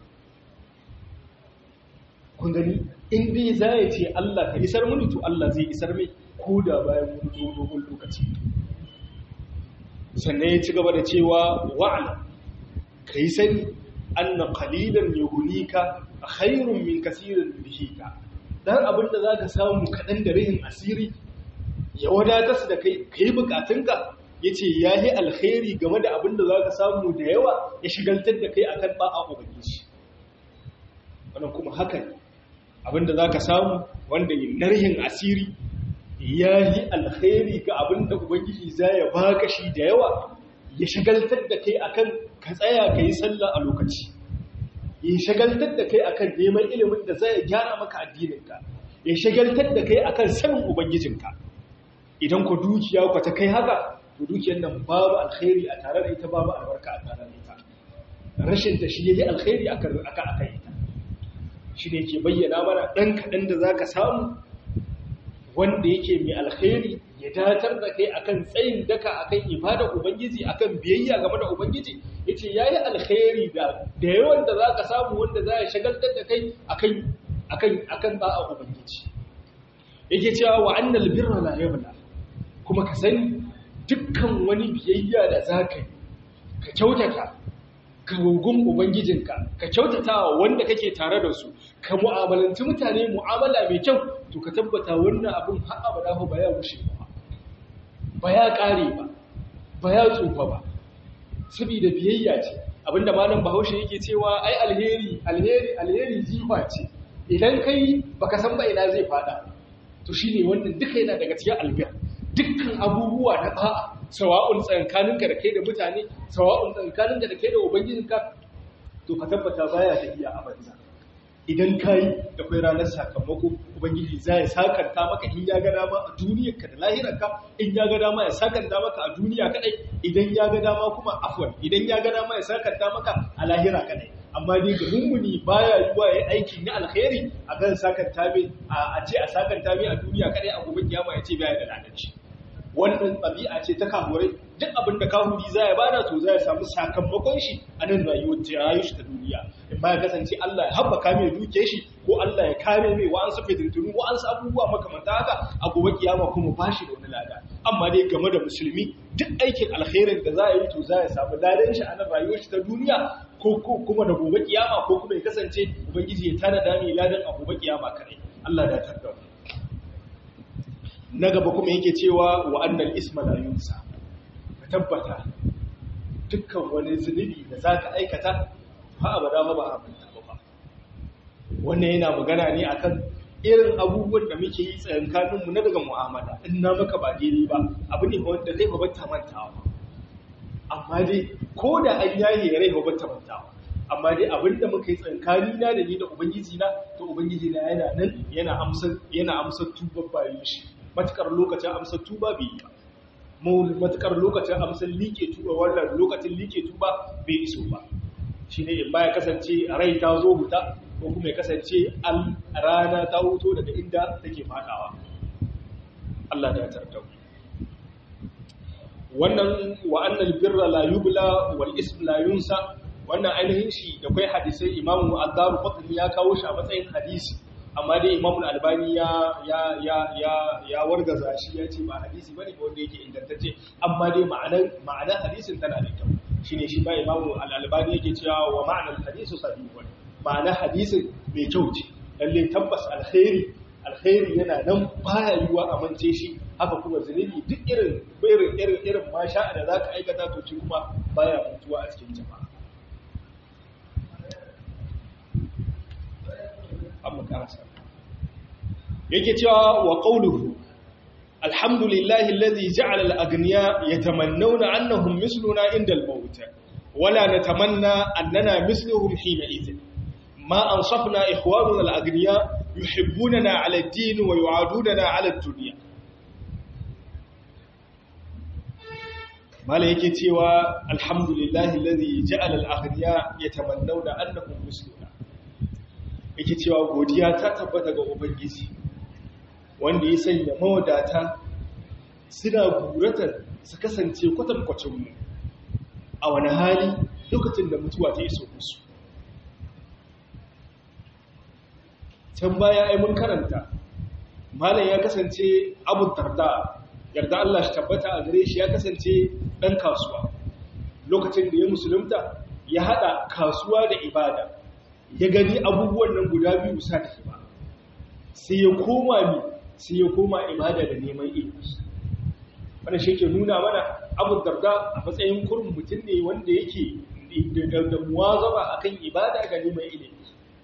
kun gani in dai za ya ce Allah ka isar mini to Allah zai isar mai ko da bayan wani dogon lokaci sannan ya ci gaba da cewa wa'ala ka yi sani anna qalilan yughnika khairun min kaseerin bihika dan abinda zaka samu kadan da rihin asiri ya wadatar da kai kai bukatunka yace yayi alkhairi game da abin da zaka samu da yawa ya shigaltar da kai akan ba'a ubangiji wannan kuma haka ne abin da zaka samu wanda yin narhin asiri yayi alkhairi ga abin da ubangiji zai baka shi da yawa ya shigaltar da kai akan ka tsaya kai sallah a lokaci ya shagaltar da kai akan neman ilimin da zai gyara maka addininka ya shagaltar da kai akan sanin ubangijinka idan ku dukiya ku ta kai haka to dukiyar nan babu alkhairi a tare da ita babu albarka a tare da ita rashin ta shi yayi alkhairi akan aka aka ita shi ne yake bayyana mana dan kadan da zaka samu wanda yake mai alkhairi ya datar da kai akan tsayin daka akan ibada ubangiji akan biyayya game da ubangiji yace yayi alkhairi da da yawan da zaka samu wanda za ya shagaltar da kai akan akan akan ba'a ubangiji yake cewa wa annal birra la yabla kuma ka sani dukkan wani biyayya da zaka yi ka kyautata ka gungun ubangijinka ka kyautata wanda kake tare da su ka mu'amalanci mutane mu'amala mai kyau to ka tabbata wannan abin har abada ba ya wuce ba ba ya kare ba ba ya tsufa ba saboda biyayya ce abinda malam Bahaushe yake cewa ai alheri alheri alheri jifa ce idan kai baka san ba ina zai fada to shine wannan duka yana daga cikin albir dukkan abubuwa na ba'a sawa'un tsankaninka da kai da mutane sawa'un tsankaninka da kai da ubangijinka to ka tabbata baya tafiya a banza idan kai da kai ranar sakamako ubangiji zai sakanta maka in ya ga dama a duniyarka da lahirarka in ya ga dama ya sakanta maka a duniya kadai idan ya ga dama kuma afwan idan ya ga dama ya sakanta maka a lahira kadai amma dai ga mummuni baya yiwa yayin aiki na alkhairi a gan sakanta mai a ce a sakanta mai a duniya kadai a gobe kiyama ya ce baya da ladanci wannan ɗabi'a ce ta kafurai duk abin da kafuri za ya bada to za ya samu sakamakon shi a nan rayuwar rayuwar shi ta duniya in ba ya kasance Allah ya haɓaka mai duke shi ko Allah ya kare mai wa'ansu fitintunu wa'ansu abubuwa makamanta haka a gobe kiyama kuma ba shi da wani lada amma dai game da musulmi duk aikin alkhairin da za a yi to za ya samu ladan shi a nan rayuwar shi ta duniya ko kuma da gobe kiyama ko kuma ya kasance ubangiji ya tanada mai ladan a gobe kiyama kare Allah ya tarda mu na gaba kuma yake cewa wa annal isma la yunsa ka tabbata dukkan wani zunubi da zaka aikata fa abada ba a manta ba wannan yana magana ne akan irin abubuwan da muke yi tsakankanin mu na daga mu'amala in na maka ba daidai ba abu ne wanda kai ba ta mantawa amma dai ko da an yaye rai ba ta mantawa amma dai abinda muka yi tsankani na da ni da ubangiji na to ubangiji na yana nan yana amsar yana amsar tubar bayan shi matukar lokacin amsar tuba bai yi ba mu matukar lokacin amsar like tuba wannan lokacin like tuba bai iso ba shine in ba ya kasance rai ta zo huta ko kuma ya kasance al rana ta huto daga inda take fadawa Allah ya tarda wannan wa annal birra la yubla wal ism la yunsa wannan ainihin shi da kai hadisai imamu ad-Darqutni ya kawo shi a matsayin hadisi amma dai imamu al-Albani ya ya ya ya ya wargaza shi ya ce ba hadisi bane ba wanda yake ingantacce amma dai ma'anar ma'anar hadisin tana da kyau shine shi ba imamu al-Albani yake cewa wa ma'anar hadisu sahihun ma'anar hadisin mai kyau ce lalle tabbas alkhairi alkhairi yana nan baya yiwa amince shi haka kuma zunubi duk irin irin irin irin masha da zaka aikata to ci kuma baya mutuwa a cikin jama'a amma karasa yake cewa wa qawluhu alhamdulillahi alladhi ja'ala al-aghniya yatamannawna annahum misluna inda al-maut wala natamanna annana misluhum hina idhin ma ansafna ikhwanuna al-aghniya yuhibbunana 'ala ad-din wa yu'adunana 'ala ad-dunya mala yake cewa alhamdulillahi alladhi ja'ala al-aghniya yatamannawna annahum misluna yake cewa godiya ta tabbata ga ubangiji wanda ya sanya mawadata suna buratar su kasance kwatankwacin mu a wani hali lokacin da mutuwa ta iso musu can baya ai mun karanta malam ya kasance Abu Darda yarda Allah shi tabbata a gare shi ya kasance dan kasuwa lokacin da ya musulunta ya hada kasuwa da ibada ya gani abubuwan nan guda biyu sa take ba sai ya koma ni sai ya koma ibada da neman ilimi wannan shi ke nuna mana Abu Darda a matsayin kurin mutum ne wanda yake da muwazaba akan ibada ga neman ilimi.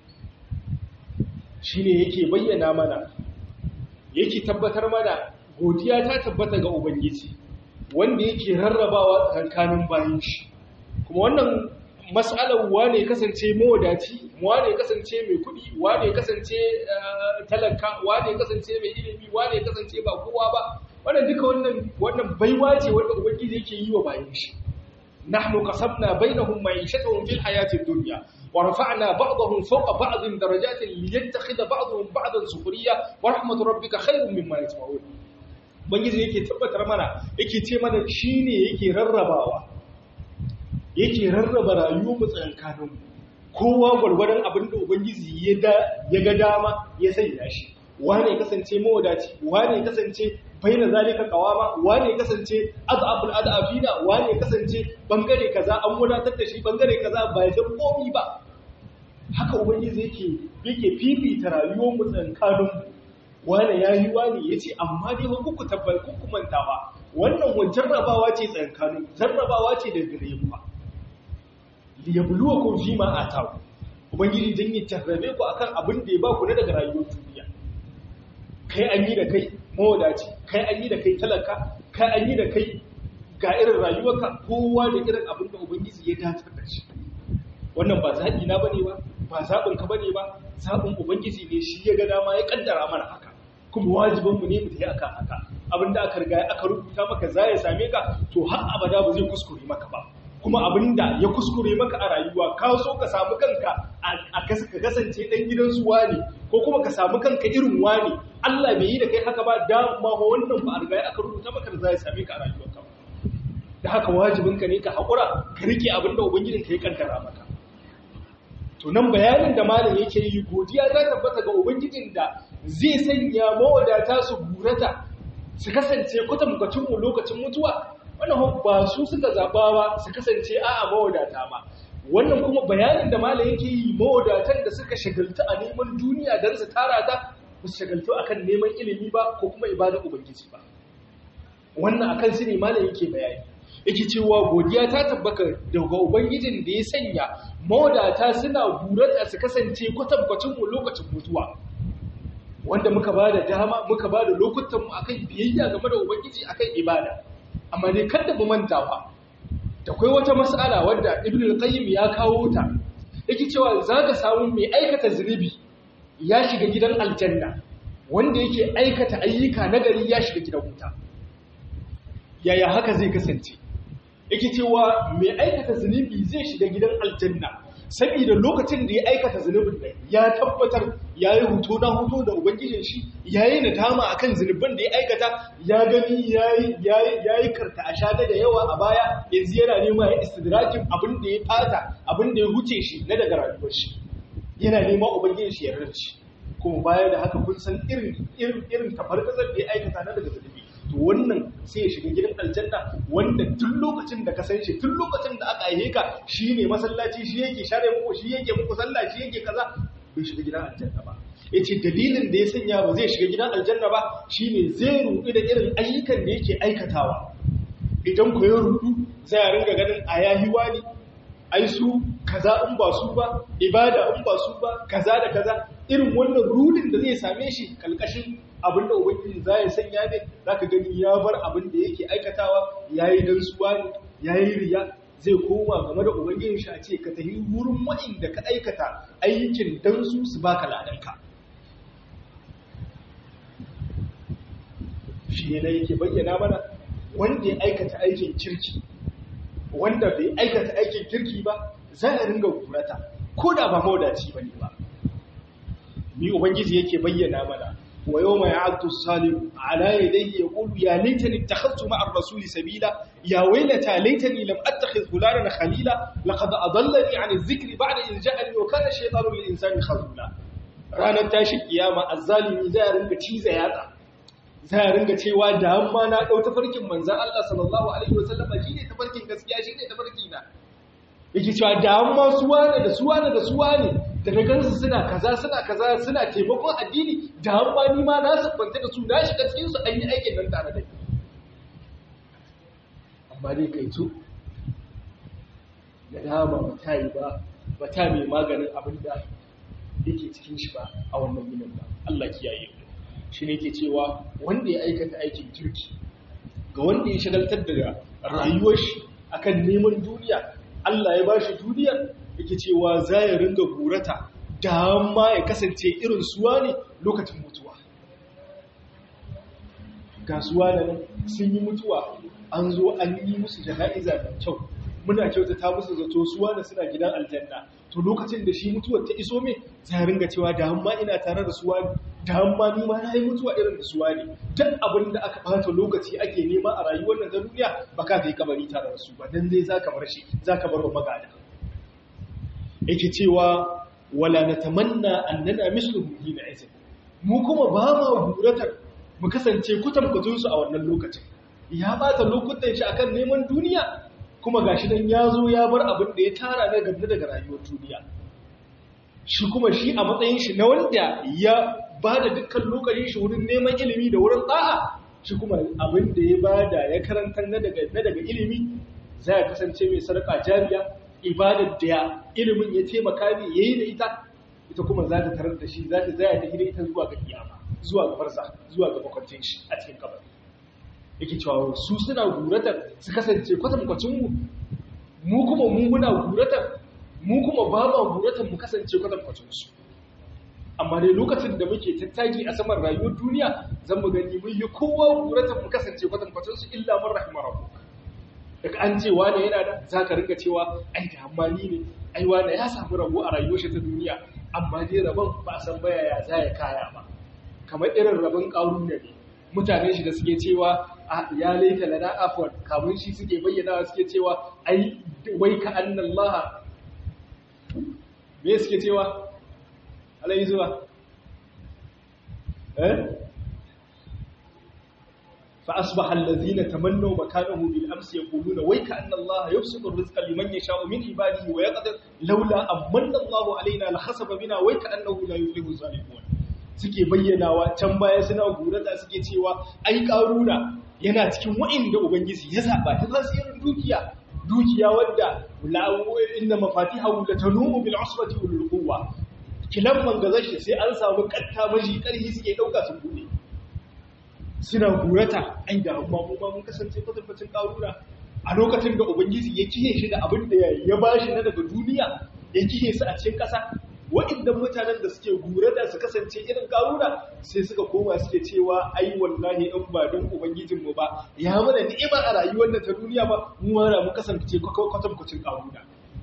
Shine yake bayyana mana, yake tabbatar mana godiya ta tabbata ga Ubangiji wanda yake rarrabawa tsakanin bayin shi. Kuma wannan mas'alar wane kasance mawadaci, wane kasance mai kuɗi, wane kasance talaka, wane kasance mai ilimi, wane kasance ba kowa ba, wannan duka wannan wannan baiwa ce wanda Ubangiji yake yi wa bayin shi. nahnu qasamna bainahum ma'ishatahum fil hayatid dunya wa rafa'na ba'dahum fawqa ba'din darajatin liyattakhidha ba'dahum ba'dan sukhriya wa rahmatu rabbika khayrun mimma yajma'un. Ubangiji yake tabbatar mana, yake ce mana shine yake rarrabawa, yake rarraba rayuwar mu tsakankanin mu, kowa gwargwadon abin da Ubangiji ya ga dama ya sanya shi. Wane kasance mawadaci, wane kasance baina zalika qawama, wane kasance ad'aful ad'afina, wane kasance bangare kaza an wadatar da shi, bangare kaza ba ya san komi ba. Haka Ubangiji yake yake fifita rayuwar mu tsakankanin mu. Wane yayi wane yace amma dai ba ku tabbai ku manta ba. Wannan wa jarrabawa ce tsakankanin, jarrabawa ce da gare ku. Liyabluwakum fima ataku. Ubangiji dan ya jarrabe ku akan abin da ya ba ku na daga rayuwar duniya. Kai an yi da kai mawadaci, kai an yi da kai talaka, kai an yi da kai ga irin rayuwarka, kowa da irin abin da Ubangiji ya datar da shi. Wannan ba zaɓi na bane ba, ba zaɓin ka bane ba, zaɓin Ubangiji ne shi ya ga dama ya kaddara mana haka. Kuma wajibin mu ne mu tafi akan haka. Abin da aka riga aka rubuta maka za ya same ka, to har abada ba zai kuskure maka ba. Kuma abinda ya kuskure maka a rayuwa, ka so ka samu kanka a kasance ɗan gidan su wani, ko kuma ka samu kanka irin wani, Allah bai yi da kai haka ba, da ma wannan ba a riga aka rubuta maka da za ya same ka a rayuwarka. Da haka wajibinka ne ka haƙura ka rike abinda ubangijinka ya kankara maka. To nan bayanin da malam yake yi, godiya ta tabbata ga ubangijin da zai sanya mawadata su gurata su kasance kwatankwacin mu lokacin mutuwa. Wannan ba su suka zaba ba su kasance a'a mawadata ba. Wannan kuma bayanin da malam yake yi, mawadatan da suka shagaltu a neman duniya don su tara ta, ba su shagaltu akan neman ilimi ba ko kuma ibadar ubangiji ba. Wannan akan su ne malam yake bayani. Yake cewa godiya ta tabbata daga ubangijin da ya sanya mawadata suna burata su kasance kwatankwacin mu lokacin mutuwa. Wanda muka ba da dama, muka ba da lokutan mu akan biyayya game da ubangiji, akan ibada. Amma dai kada mu manta ba, da kai wata mas'ala wadda Ibn al-Qayyim ya kawo ta, yake cewa zaka samu mai aikata zunubi ya shiga gidan aljanna, wanda yake aikata ayyuka nagari ya shiga gidan wuta. Yaya haka zai kasance? Yake cewa mai aikata zunubi zai shiga gidan aljanna saboda lokacin da ya aikata zunubin nan ya tabbatar yayi huto na huto da ubangijin shi, yayi nadama akan zunubin da ya aikata, ya gani yayi yayi yayi karta a shaga da yawa a baya, yanzu yana nema ya istidrakin abin da ya fata, abin da ya huce shi na daga rayuwar shi, yana nema ubangijin shi ya rarci. Kuma baya da haka kun san irin irin irin tafarkazar da ya aikata na daga zunubi. To wannan sai ya shiga gidan aljanna, wanda tun lokacin da ka san shi, tun lokacin da aka aihe ka, shi ne masallaci, shi yake share muku, shi yake muku sallah, shi yake kaza, bai shiga gidan aljanna ba. Yace dalilin da ya sanya ba zai shiga gidan aljanna ba shine zai rudu da irin ayyukan da yake aikatawa. Idan ku ya rudu, zai ringa ganin ayahi wani, ai su kaza in ba su ba, ibada in ba su ba, kaza da kaza. Irin wannan rudin da zai same shi kalkashin abinda ubangiji za ya sanya ne, za ka gani ya bar abin da yake aikatawa, ya yi dansuwa ne, ya yi riya, zai koma game da ubangijin shi a ce ka tafi wurin waɗanda ka aikata aikin dansu su baka ladanka. Shi ne na yake bayyana mana wanda ya aikata aikin kirki, wanda bai aikata aikin kirki ba za a ringa kurata, ko da ba maudaci ba ne ba. Ni ubangiji yake bayyana mana, ويوم يعض الظالم على يديه يقول يا ليتني اتخذت مع الرسول سبيلا يا ويلتى ليتني لم اتخذ فلانا خليلا لقد اضلني عن الذكر بعد إذ جاءني وكان الشيطان للانسان خذولا. ranar tashin kiyama azzalimi zai ringa ciza yatsa, zai ringa cewa da amma na dau tafarkin manzon Allah sallallahu alaihi wasallam shine tafarkin gaskiya, shine tafarki na. Yake cewa da amma suwane da suwane da suwane daga gansu suna kaza suna kaza suna taimakon addini, da amma ni ma na sabbanta da su, na shiga cikin su an yi aikin nan tare da ni. amma dai kai to da dama ba ta yi ba ba ta mai maganin abin da yake cikin shi ba a wannan yinin ba Allah kiyaye mu shi ne ke cewa wanda ya aikata aikin kirki ga wanda ya shagaltar da rayuwar shi akan neman duniya Allah ya bashi duniyar yake cewa za ya ringa gurata da ma ya kasance irin suwa ne lokacin mutuwa ga suwa da nan sun yi mutuwa an zo an yi musu jana'iza da kyau muna kyautata musu zato suwa da suna gidan aljanna to lokacin da shi mutuwar ta iso me za ya ringa cewa da amma ina tare da suwa ne da amma ni ma na yi mutuwa irin da suwa ne duk abin da aka bata lokaci ake nema a rayuwar nan ta duniya ba ka kai kabari tare da su ba dan dai zaka bar shi zaka bar wa magada yake cewa wala natamanna annana misluhum hina izin mu kuma ba ma guratar mu kasance kutankwatun su a wannan lokacin ya bata lokutan shi akan neman duniya kuma gashi dan ya zo ya bar abin da ya tara na gaba daga rayuwar duniya shi kuma shi a matsayin shi na wanda ya bada dukkan lokacin shi wurin neman ilimi da wurin da'a shi kuma abin da ya bada ya karanta na daga na daga ilimi zai kasance mai sadaka jariya ibadar da ilimin ya taimaka ne yayi da ita ita kuma za ta tarar da shi za ta zaya ta hira ita zuwa ga kiyama zuwa ga farsa zuwa ga makwancin shi a cikin kabari yake cewa su suna guratar su kasance kwatankwacin mu mu kuma mu muna guratar mu kuma ba ma guratar mu kasance kwatankwacin su amma dai lokacin da muke tattaki a saman rayuwar duniya zan mu gani mun yi kowa guratar mu kasance kwatankwacin su illa man rahima rabbuk daga an ce wane yana da zaka ringa cewa ai da amma ni ne ai wane ya samu rabo a rayuwar shi ta duniya amma dai rabon ba a san baya ya za ya kaya ba kamar irin rabon ƙarun ne mutane shi da suke cewa ya laita lana afwan kamun shi suke bayyana suke cewa ai wai ka annallaha me suke cewa alai zuwa eh fa asbaha allazina tamannaw makanahu bil amsi yaquluna wai ka annallaha yabsutu rizqa liman yasha'u min ibadihi wa yaqdir laula amanna Allahu alaina la khasaba bina wai ka annahu la yuflihu zalimun suke bayyanawa can baya suna gurata suke cewa ai karuna yana cikin wa'inda ubangiji ya zaba ta tasirin dukiya dukiya wadda inna mafatihahu latanumu bil usbati wal quwwa kilan mangazashi sai an samu katta maji karhi suke dauka su bude suna gurata ai da amma mu ba mun kasance fatafacin karuna a lokacin da ubangiji ya kiye shi da abin da ya bashi na daga duniya ya kiye su a cikin kasa waɗannan mutanen da suke gura da su kasance irin karuna sai suka koma suke cewa ai wallahi in ba don ubangijinmu ba ya mana ni'ima a rayuwar da ta duniya ba mu wara mu kasance kwatankwacin karuna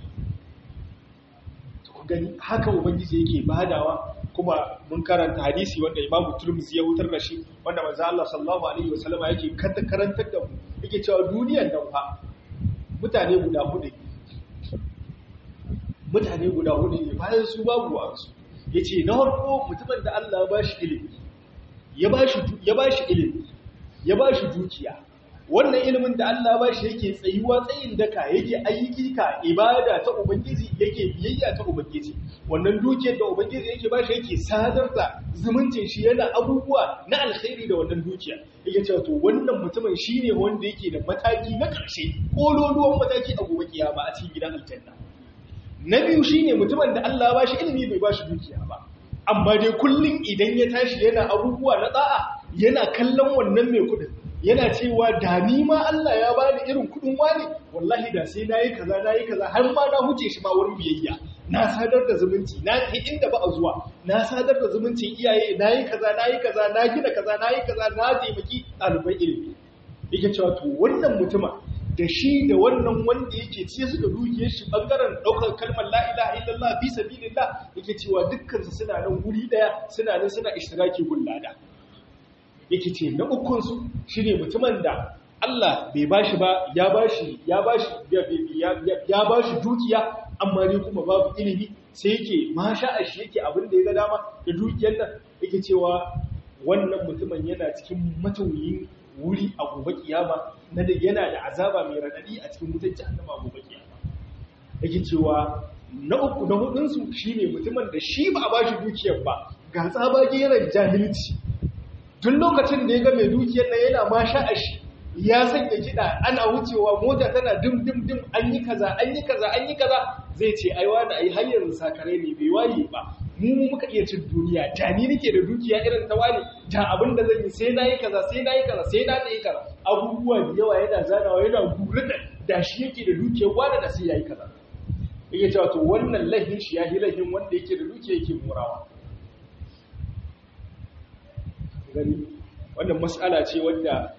to ku gani haka ubangiji yake badawa kuma mun karanta hadisi wanda Imam Tirmidhi ya hutar da shi wanda manzo Allah sallallahu alaihi wasallama yake karantar da mu yake cewa duniyar nan fa mutane guda hudu mutane guda hudu ne bayan su babu wasu yace na farko mutumin da Allah ya bashi ilimi ya bashi ya bashi ilimi ya bashi dukiya wannan ilimin da Allah ya bashi yake tsayuwa tsayin daka yake ayyuki ka ibada ta ubangiji yake biyayya ta ubangiji wannan dukiyar da ubangiji yake bashi yake sadar da zumuncin shi yana abubuwa na alkhairi da wannan dukiya yake cewa to wannan mutumin shine wanda yake da mataki na karshe kololuwan mataki a gobe kiyama a cikin gidan aljanna na biyu shi ne mutumin da Allah ba shi ilimi bai ba shi dukiya ba amma dai kullum idan ya tashi yana abubuwa na da'a yana kallon wannan mai kudin yana cewa da ni ma Allah ya bani irin kudin wani wallahi da sai nayi kaza nayi kaza har ma na huce shi ma wurin biyayya na sadar da zumunci na kai inda ba a zuwa na sadar da zumuncin iyaye nayi kaza nayi kaza na gina kaza nayi kaza na taimaki ɗaliban ilimi yake cewa to wannan mutuma da shi da wannan wanda yake ce su da dukiyar shi bangaren daukar kalmar la ilaha illallah fi sabilillah yake cewa dukkan su suna nan guri daya suna nan suna ishtiraki gullada yake ce na ukun su shine mutumin da Allah bai bashi ba ya bashi ya bashi ya bashi dukiya amma ne kuma babu ilimi sai yake masha shi yake abin da ya ga dama da dukiyar nan yake cewa wannan mutumin yana cikin matawiyin wuri a gobe kiyama na da yana da azaba mai radadi a cikin wutar jahannama gobe kiyama yake cewa na uku na hudun su shine mutumin da shi ba a bashi dukiyar ba ga tsabage yana jahilci tun lokacin da ya ga mai dukiyar nan yana ma sha'ashi ya sanya kiɗa ana wucewa mota tana dim dim dim an yi kaza an yi kaza an yi kaza zai ce ai wani ai har yanzu sakare ne bai waye ba mu mu muka iya cin duniya da ni nake da dukiya irin ta wani da abin da zan yi sai na yi kaza sai na yi kaza sai na yi kaza abubuwa da yawa yana zanawa yana gurata da shi yake da dukiyar wani da sai ya yi kaza yake cewa to wannan lahin shi ya yi lahin wanda yake da dukiya yake murawa gani wannan mas'ala ce wanda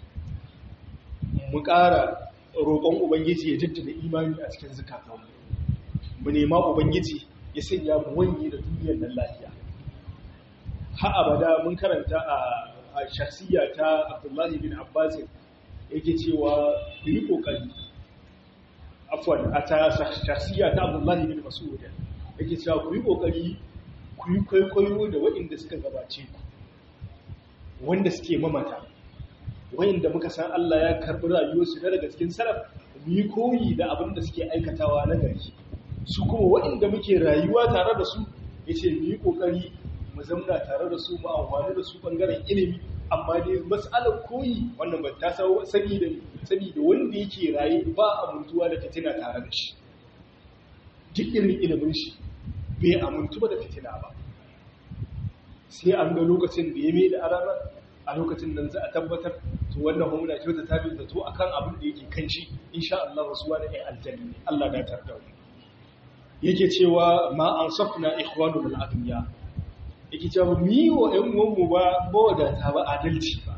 mu ƙara roƙon ubangiji ya jaddada imani a cikin zakatanmu mu nema ubangiji ya sanya mu wanye da duniyar nan lafiya ha abada mun karanta a shakhsiya ta Abdullahi bin Abbas yake cewa ku yi kokari afwan a ta shakhsiya ta Abdullahi bin Mas'ud yake cewa ku yi kokari ku yi kwaikwayo da waɗanda suka gabace ku wanda suke mamata wayanda muka san Allah ya karbi rayuwarsu na daga cikin salaf mu yi koyi da abin da suke aikatawa na gari su kuma wayanda muke rayuwa tare da su yace mu yi kokari mu zamna tare da su mu amfani da su bangaren ilimi amma dai mas'alar koyi wannan ba ta sawo sani da sani da wanda yake raye ba amintuwa da fitina tare da shi duk irin ilimin shi bai amintu ba da fitina ba sai an ga lokacin da ya mai da arana a lokacin nan za a tabbatar to wannan homuna ce ta tabi da to akan abin da yake kan shi insha Allah rasuwa da ai aljanna Allah da tarda mu yake cewa ma ansafna ikhwanu bil adniya yake cewa mi wa ƴan uwan mu ba ba wadata ba adalci ba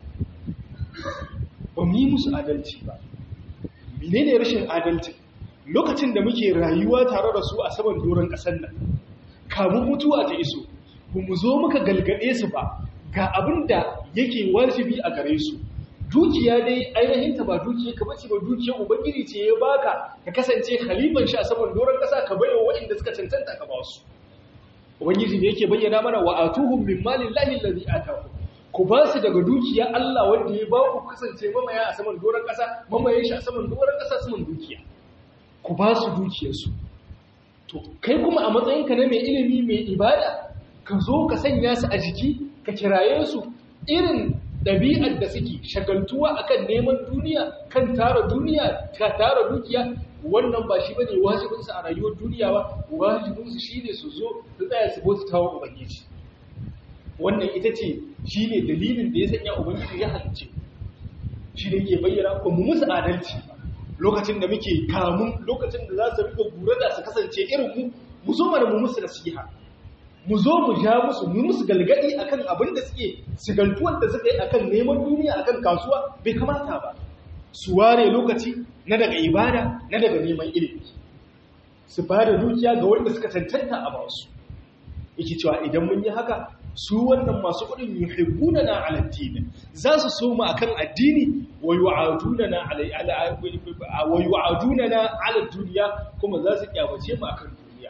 ba mi musu adalci ba menene rashin adalci lokacin da muke rayuwa tare da su a saman doron kasar nan kamun mutuwa ta iso mu zo muka galgade su ba ga abin da yake wajibi a gare su dukiya dai ainihin ta ba dukiya ka bace ba dukiyar ubangiji ce ya baka ka kasance khalifan shi a saman doron kasa ka bayyana waɗanda suka cancanta ka ba su ubangiji ne yake bayyana mana wa atuhum min malillahi allazi ataku ku ba su daga dukiya Allah wanda ya ba ku kasance mamaya a saman doron kasa mamaye shi a saman doron kasa saman dukiya ku ba su dukiyar su to kai kuma a matsayinka na mai ilimi mai ibada ka zo ka sanya su a jiki ka kiraye su irin ɗabi'ar da suke shagaltuwa akan neman duniya kan tara duniya ka tara dukiya wannan ba shi bane wajibinsu a rayuwar duniya ba wajibinsu shine su zo su tsaya su bauta tawo ubangiji wannan ita ce shine dalilin da ya sanya ubangiji ya halice shi ne ke bayyana ko mu musu adalci lokacin da muke kamun lokacin da za su rika gura da su kasance irin mu mu zo mana mu musu nasiha mu zo mu ja musu mu musu galgadi akan abin da suke sigantuwar da suka yi akan neman duniya akan kasuwa bai kamata ba su ware lokaci na daga ibada na daga neman ilimi su bada dukiya ga wanda suka cancanta a basu yake cewa idan mun yi haka su wannan masu kudin yuhibbunana ala addini za su so mu akan addini wa yu'adunana ala wa yu'adunana ala dunya kuma za su kyawace mu akan duniya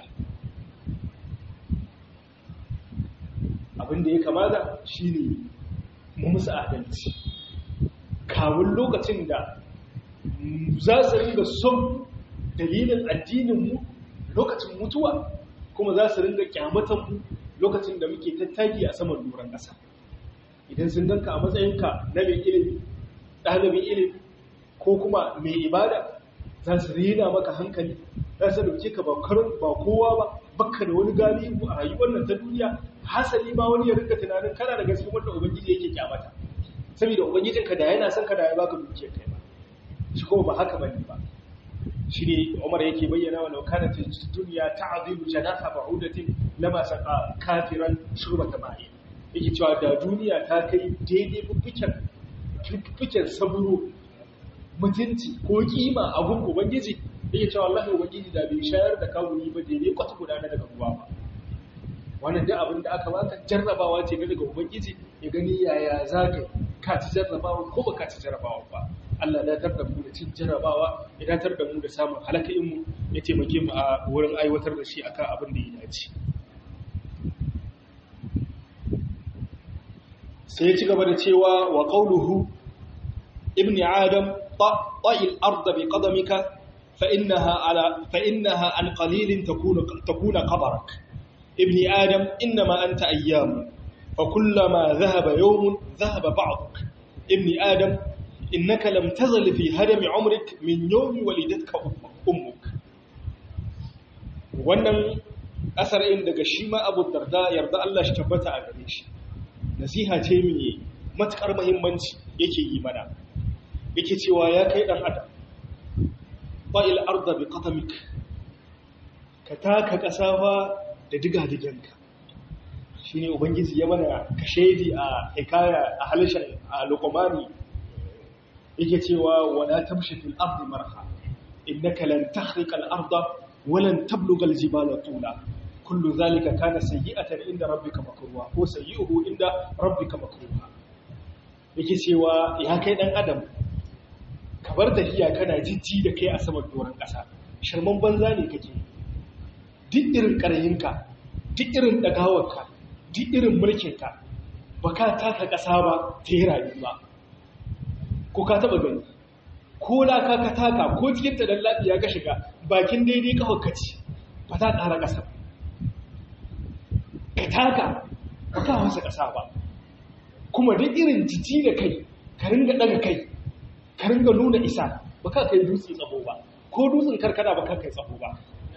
abin da ya kamata shine mu musu adalci kawun lokacin da za su ringa son dalilin addininmu lokacin mutuwa kuma za su ringa kyamatanmu lokacin da muke tattaki a saman doron ƙasa idan sun ganka a matsayinka na mai ilimi ɗalibin ilimi ko kuma mai ibada za su rena maka hankali za su dauke ka ba kowa ba baka da wani galibu a rayuwar nan ta duniya hasali ma wani ya rinka tunanin kana da gaske wanda ubangiji yake kyamata saboda ubangijinka da yana son ka da ya baka dukiyar kai ba shi kuma ba haka bane ba shi ne Umar yake bayyana wa law kanat ad-dunya ta'dilu janaha ba'udatin lama saqa kafiran shurbata ma'i yake cewa da duniya ta kai daidai fuffuken fuffuken saburo mutunci ko kima a gun ubangiji yake cewa wallahi ubangiji da bai shayar da kawuni ba daidai kwata guda na daga ruwa ba wannan da abin da aka baka jarrabawa ce daga ubangiji ya gani yaya zaka ka ci jarrabawa ko ba ka ci jarrabawa ba Allah ya datar da mu da cin jarrabawa ya datar da mu da samun halakain mu ya taimake mu a wurin aiwatar da shi akan abin da ya dace sai ya ci gaba da cewa wa qawluhu ibn adam ta'il ard bi qadamika fa innaha ala fa innaha an qalilin takunu takuna qabrak ibn adam inma anta ayyam fa kullama dhahaba yawm dhahaba ba'duk ibn adam innaka lam tazal fi hadami umrik min yawmi walidatka ummuk. Wannan asarin daga shi ma Abu Darda yarda Allah shi tabbata a gare shi, nasiha ce mai matukar muhimmanci yake yi mana, yake cewa ya kai dan adam fa'il arda bi qatamik, ka taka kasa fa da diga-diganka. Shine ubangiji ya mana kashedi a hikaya a halishan a Luqmani, yake cewa wala tamshi fil ardi marha innaka lan takhriqa al arda wa lan tablugha al jibala tula kullu dhalika kana sayyi'atan inda rabbika makruha ko sayyi'uhu inda rabbika makruha. Yake cewa ya kai dan adam ka bar tafiya kana jijji da kai a saman doron kasa, shirman banza ne kake. Duk irin karayinka, duk irin dagawarka, duk irin mulkinka, baka taka kasa ba ta yi rayuwa. Ko ka taba gani ko laka ka taka ko cikin ta dallabi ya ga shiga bakin daidai kawai kaci ba ta ƙara ƙasa ka taka ba ka wasa ƙasa ba. Kuma duk irin jiji da kai ka ringa daga kai ka ringa nuna isa ba ka kai dutse tsabo ba, ko dutsen karkada ba ka kai tsabo ba.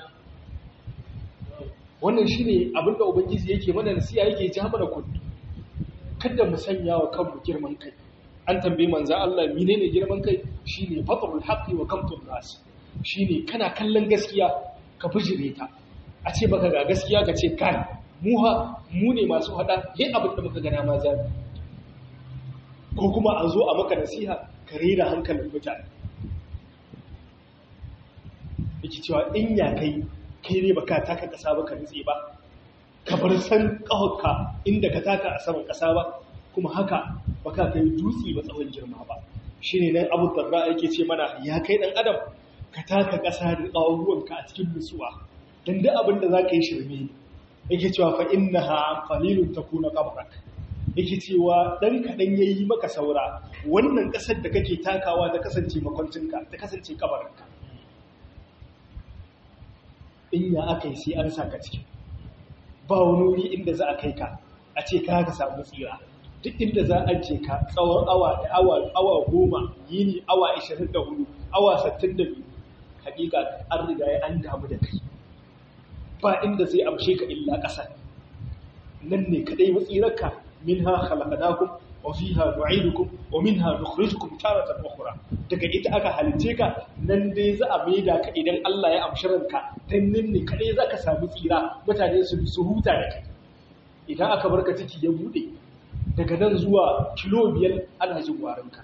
Wannan shine abinda ubangiji yake mana nasiya, yake ja mana kulli kada mu sanya wa kanmu girman kai. An tambaye manzo Allah menene girman kai? Shine fatrul haqqi wa kamtun nas. Shine kana kallon gaskiya ka bijire ta, a ce baka ga gaskiya ka ce kai mu ha mu ne masu hada yin abin da muka gana ma za ko kuma a zo a maka nasiha ka rera hankalin mutane. Yake cewa in ya kai kai ne baka taka kasa ba ka nutse ba, ka bar san kahokka inda ka taka a saman kasa ba, kuma haka baka kai dutse ba tsawon girma ba. Shine nan Abu Darda yake ce mana ya kai dan adam ka taka kasa da tsawonka a cikin nutsuwa, dan duk abin da zaka yi shirme. Yake cewa fa innaha qalilun takuna qabrak, yake cewa dan kadan yayi maka saura wannan kasar da kake takawa ta kasance makwancinka, ta kasance kabarinka. In ya akai sai an saka cikin ba wani wuri inda za a kai ka a ce ka ka samu tsira. Duk inda za a ce ka tsawon awa da awa awa goma, yini awa ashirin da hudu, awa sittin da biyu, hakika an riga ya an damu da kai. Ba inda zai amshe ka illa ƙasa. Nan ne kadai matsirarka, minha khalaqnakum wa fiha nu'idukum wa minha nukhrijukum taratan ukhra. Daga ita aka halice ka, nan dai za a maida ka idan Allah ya amshi ranka, dan nan ne kadai zaka samu tsira, mutane su su huta da kai. Idan aka barka ciki ya bude, daga nan zuwa kilo biyar ana jin warinka.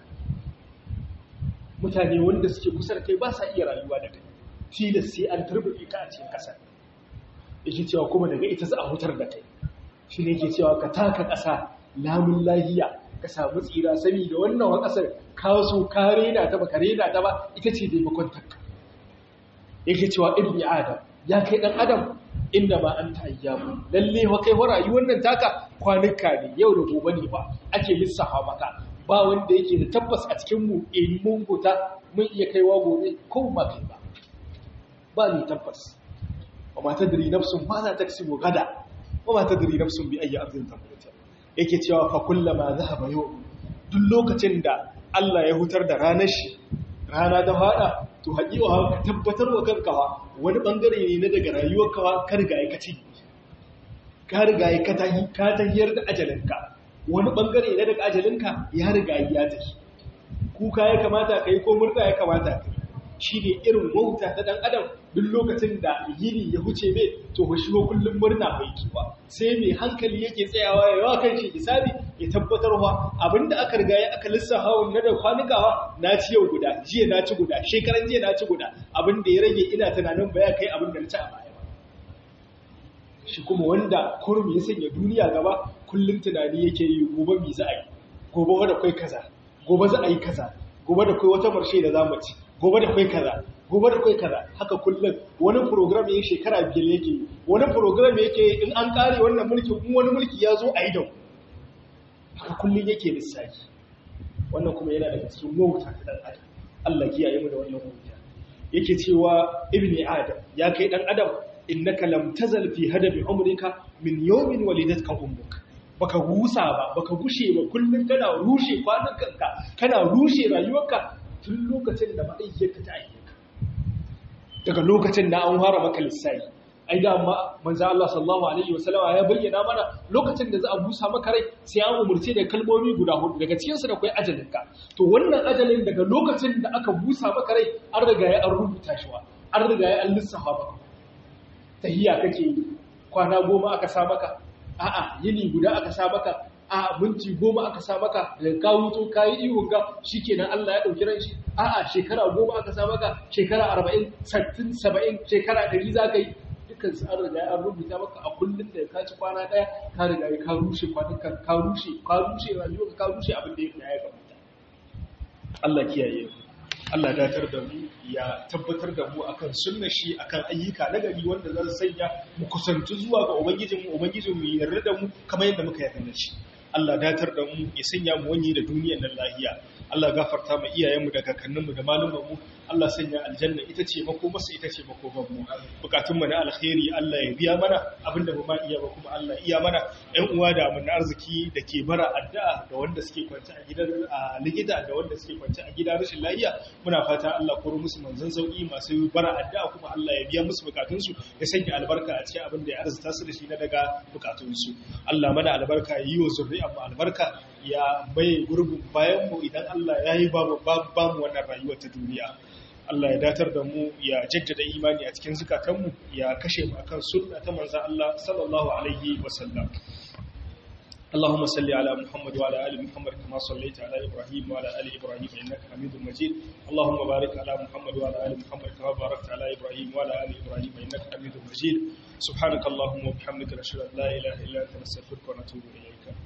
Mutane wanda suke kusa da kai ba sa iya rayuwa da kai, tilas sai an turbuɗe ka a cikin ƙasa. Yake cewa kuma daga ita za a hutar da kai. Shi ne yake cewa ka taka ƙasa lamun lahiya ka samu tsira, sani da wannan wa ƙasar ka so ka rena ta ba ka rena ta ba, ita ce dai makwantarka. Yake cewa ibni adam ya kai ɗan adam inda ma an ta ayyamu, lalle wa kai wa rayuwar nan taka kwanuka ne, yau da gobe ne ba ake lissafa maka. Ba wanda yake da tabbas a cikin mu in mun guta mun iya kaiwa gobe ko ba kai ba, ba ni tabbas. wa ma tadri nafsun ma za taksibu gada wa ma tadri nafsun bi ayyi ardin tamut. Yake cewa fa kullama zahaba yau, duk lokacin da Allah ya hutar da ranar shi, rana ta fada, to haƙiƙa ka tabbatar wa kanka wani bangare ne na daga rayuwarka ka riga ya kaci, ka riga ya katahi ka tahiyar da ajalinka, wani bangare ne daga ajalinka ya riga ya tafi. Kuka ya kamata kai ko murna ya kamata kai. Shi ne irin wauta ta ɗan adam, duk lokacin da yini ya huce mai to ba shi kullum murna mai kiwa, sai mai hankali yake tsayawa ya yawa kan shi hisabi ya tabbatarwa abinda aka riga ya aka lissafa na da kwanukawa na ci yau guda, jiya na ci guda, shekaran jiya na ci guda, abinda ya rage ina tunanin ba ya kai abinda na ci a baya ba. Shi kuma wanda kurmi ya sanya duniya gaba kullum tunani yake yi gobe mi za a yi, gobe wadda kai kaza, gobe za a yi kaza, gobe da kai wata marshe da za mu ci, gobe da kai kaza, gobe da kai kaza. Haka kullum wani program yayin shekara biyar yake, wani program yake in an kare wannan mulki, in wani mulki ya zo a yi da haka kullum yake lissafi. Wannan kuma yana daga cikin wauta ta dan adam. Allah kiyaye mu da wannan wauta. Yake cewa ibni adam ya kai dan adam innaka lam tazal fi hadabi umrika min yawmin walidatka ummuk. baka gusa ba baka gushe ba kullun kana rushe kwanukanka kana rushe rayuwarka tun lokacin da ma'aikata ta ayyuka daga lokacin da an fara maka lissafi ai da amma manzo Allah sallallahu alaihi wasallam ya bayyana mana lokacin da za a busa maka rai sai an umurce da kalmomi guda hudu daga cikin su da akwai ajalinka to wannan ajalin daga lokacin da aka busa maka rai an riga ya an rubuta shi wa an riga ya an lissafa maka tahiyya kake kwana goma aka sa maka a'a yini guda aka sa maka a minti goma aka sa maka da ka wuto kayi ihun ga shikenan Allah ya dauki ran shi a'a shekara goma aka sa maka shekara arba'in sittin saba'in shekara ɗari za ka yi dukkan su an riga an rubuta maka a kullun da ka ci kwana daya ka riga ka rushe kwanukan ka rushe ka rushe rayuwa ka rushe abin da ya kamata Allah kiyaye mu Allah datar da mu ya tabbatar da mu akan sunnar shi akan ayyuka na gari wanda za su sanya mu kusanci zuwa ga ubangijinmu ubangijinmu ya yarda da mu kamar yadda muka yarda da shi Allah datar da mu ya sanya mu wani da duniyar nan lahiya Allah gafarta mu iyayenmu da kakanninmu da malumanmu Allah sanya aljanna ita ce makomarsa ita ce makomarmu bukatun mu na alkhairi Allah ya biya mana abinda ba ma iya ba kuma Allah iya mana ɗan uwa da mun arziki da ke bara addu'a da wanda suke kwance a gidan a likita da wanda suke kwance a gidan rashin lafiya muna fata Allah koro musu manzon sauki masu bara addu'a kuma Allah ya biya musu bukatunsu ya sanya albarka a cikin abin da ya arzuta su da shi na daga bukatunsu Allah mana albarka yi wa zuri'a mu albarka ya bai gurbin bayan mu idan Allah ya yi babu babu wannan rayuwar ta duniya Allah ya datar da mu ya jaddada imani a cikin zukatanmu ya kashe mu akan sunna ta manzon Allah sallallahu alaihi wasallam اللهم صل على محمد وعلى ال محمد كما صليت على ابراهيم وعلى ال ابراهيم انك حميد مجيد اللهم بارك على محمد وعلى ال محمد كما باركت على ابراهيم وعلى ال ابراهيم انك حميد مجيد سبحانك اللهم وبحمدك نشهد ان لا اله الا انت نستغفرك ونتوب اليك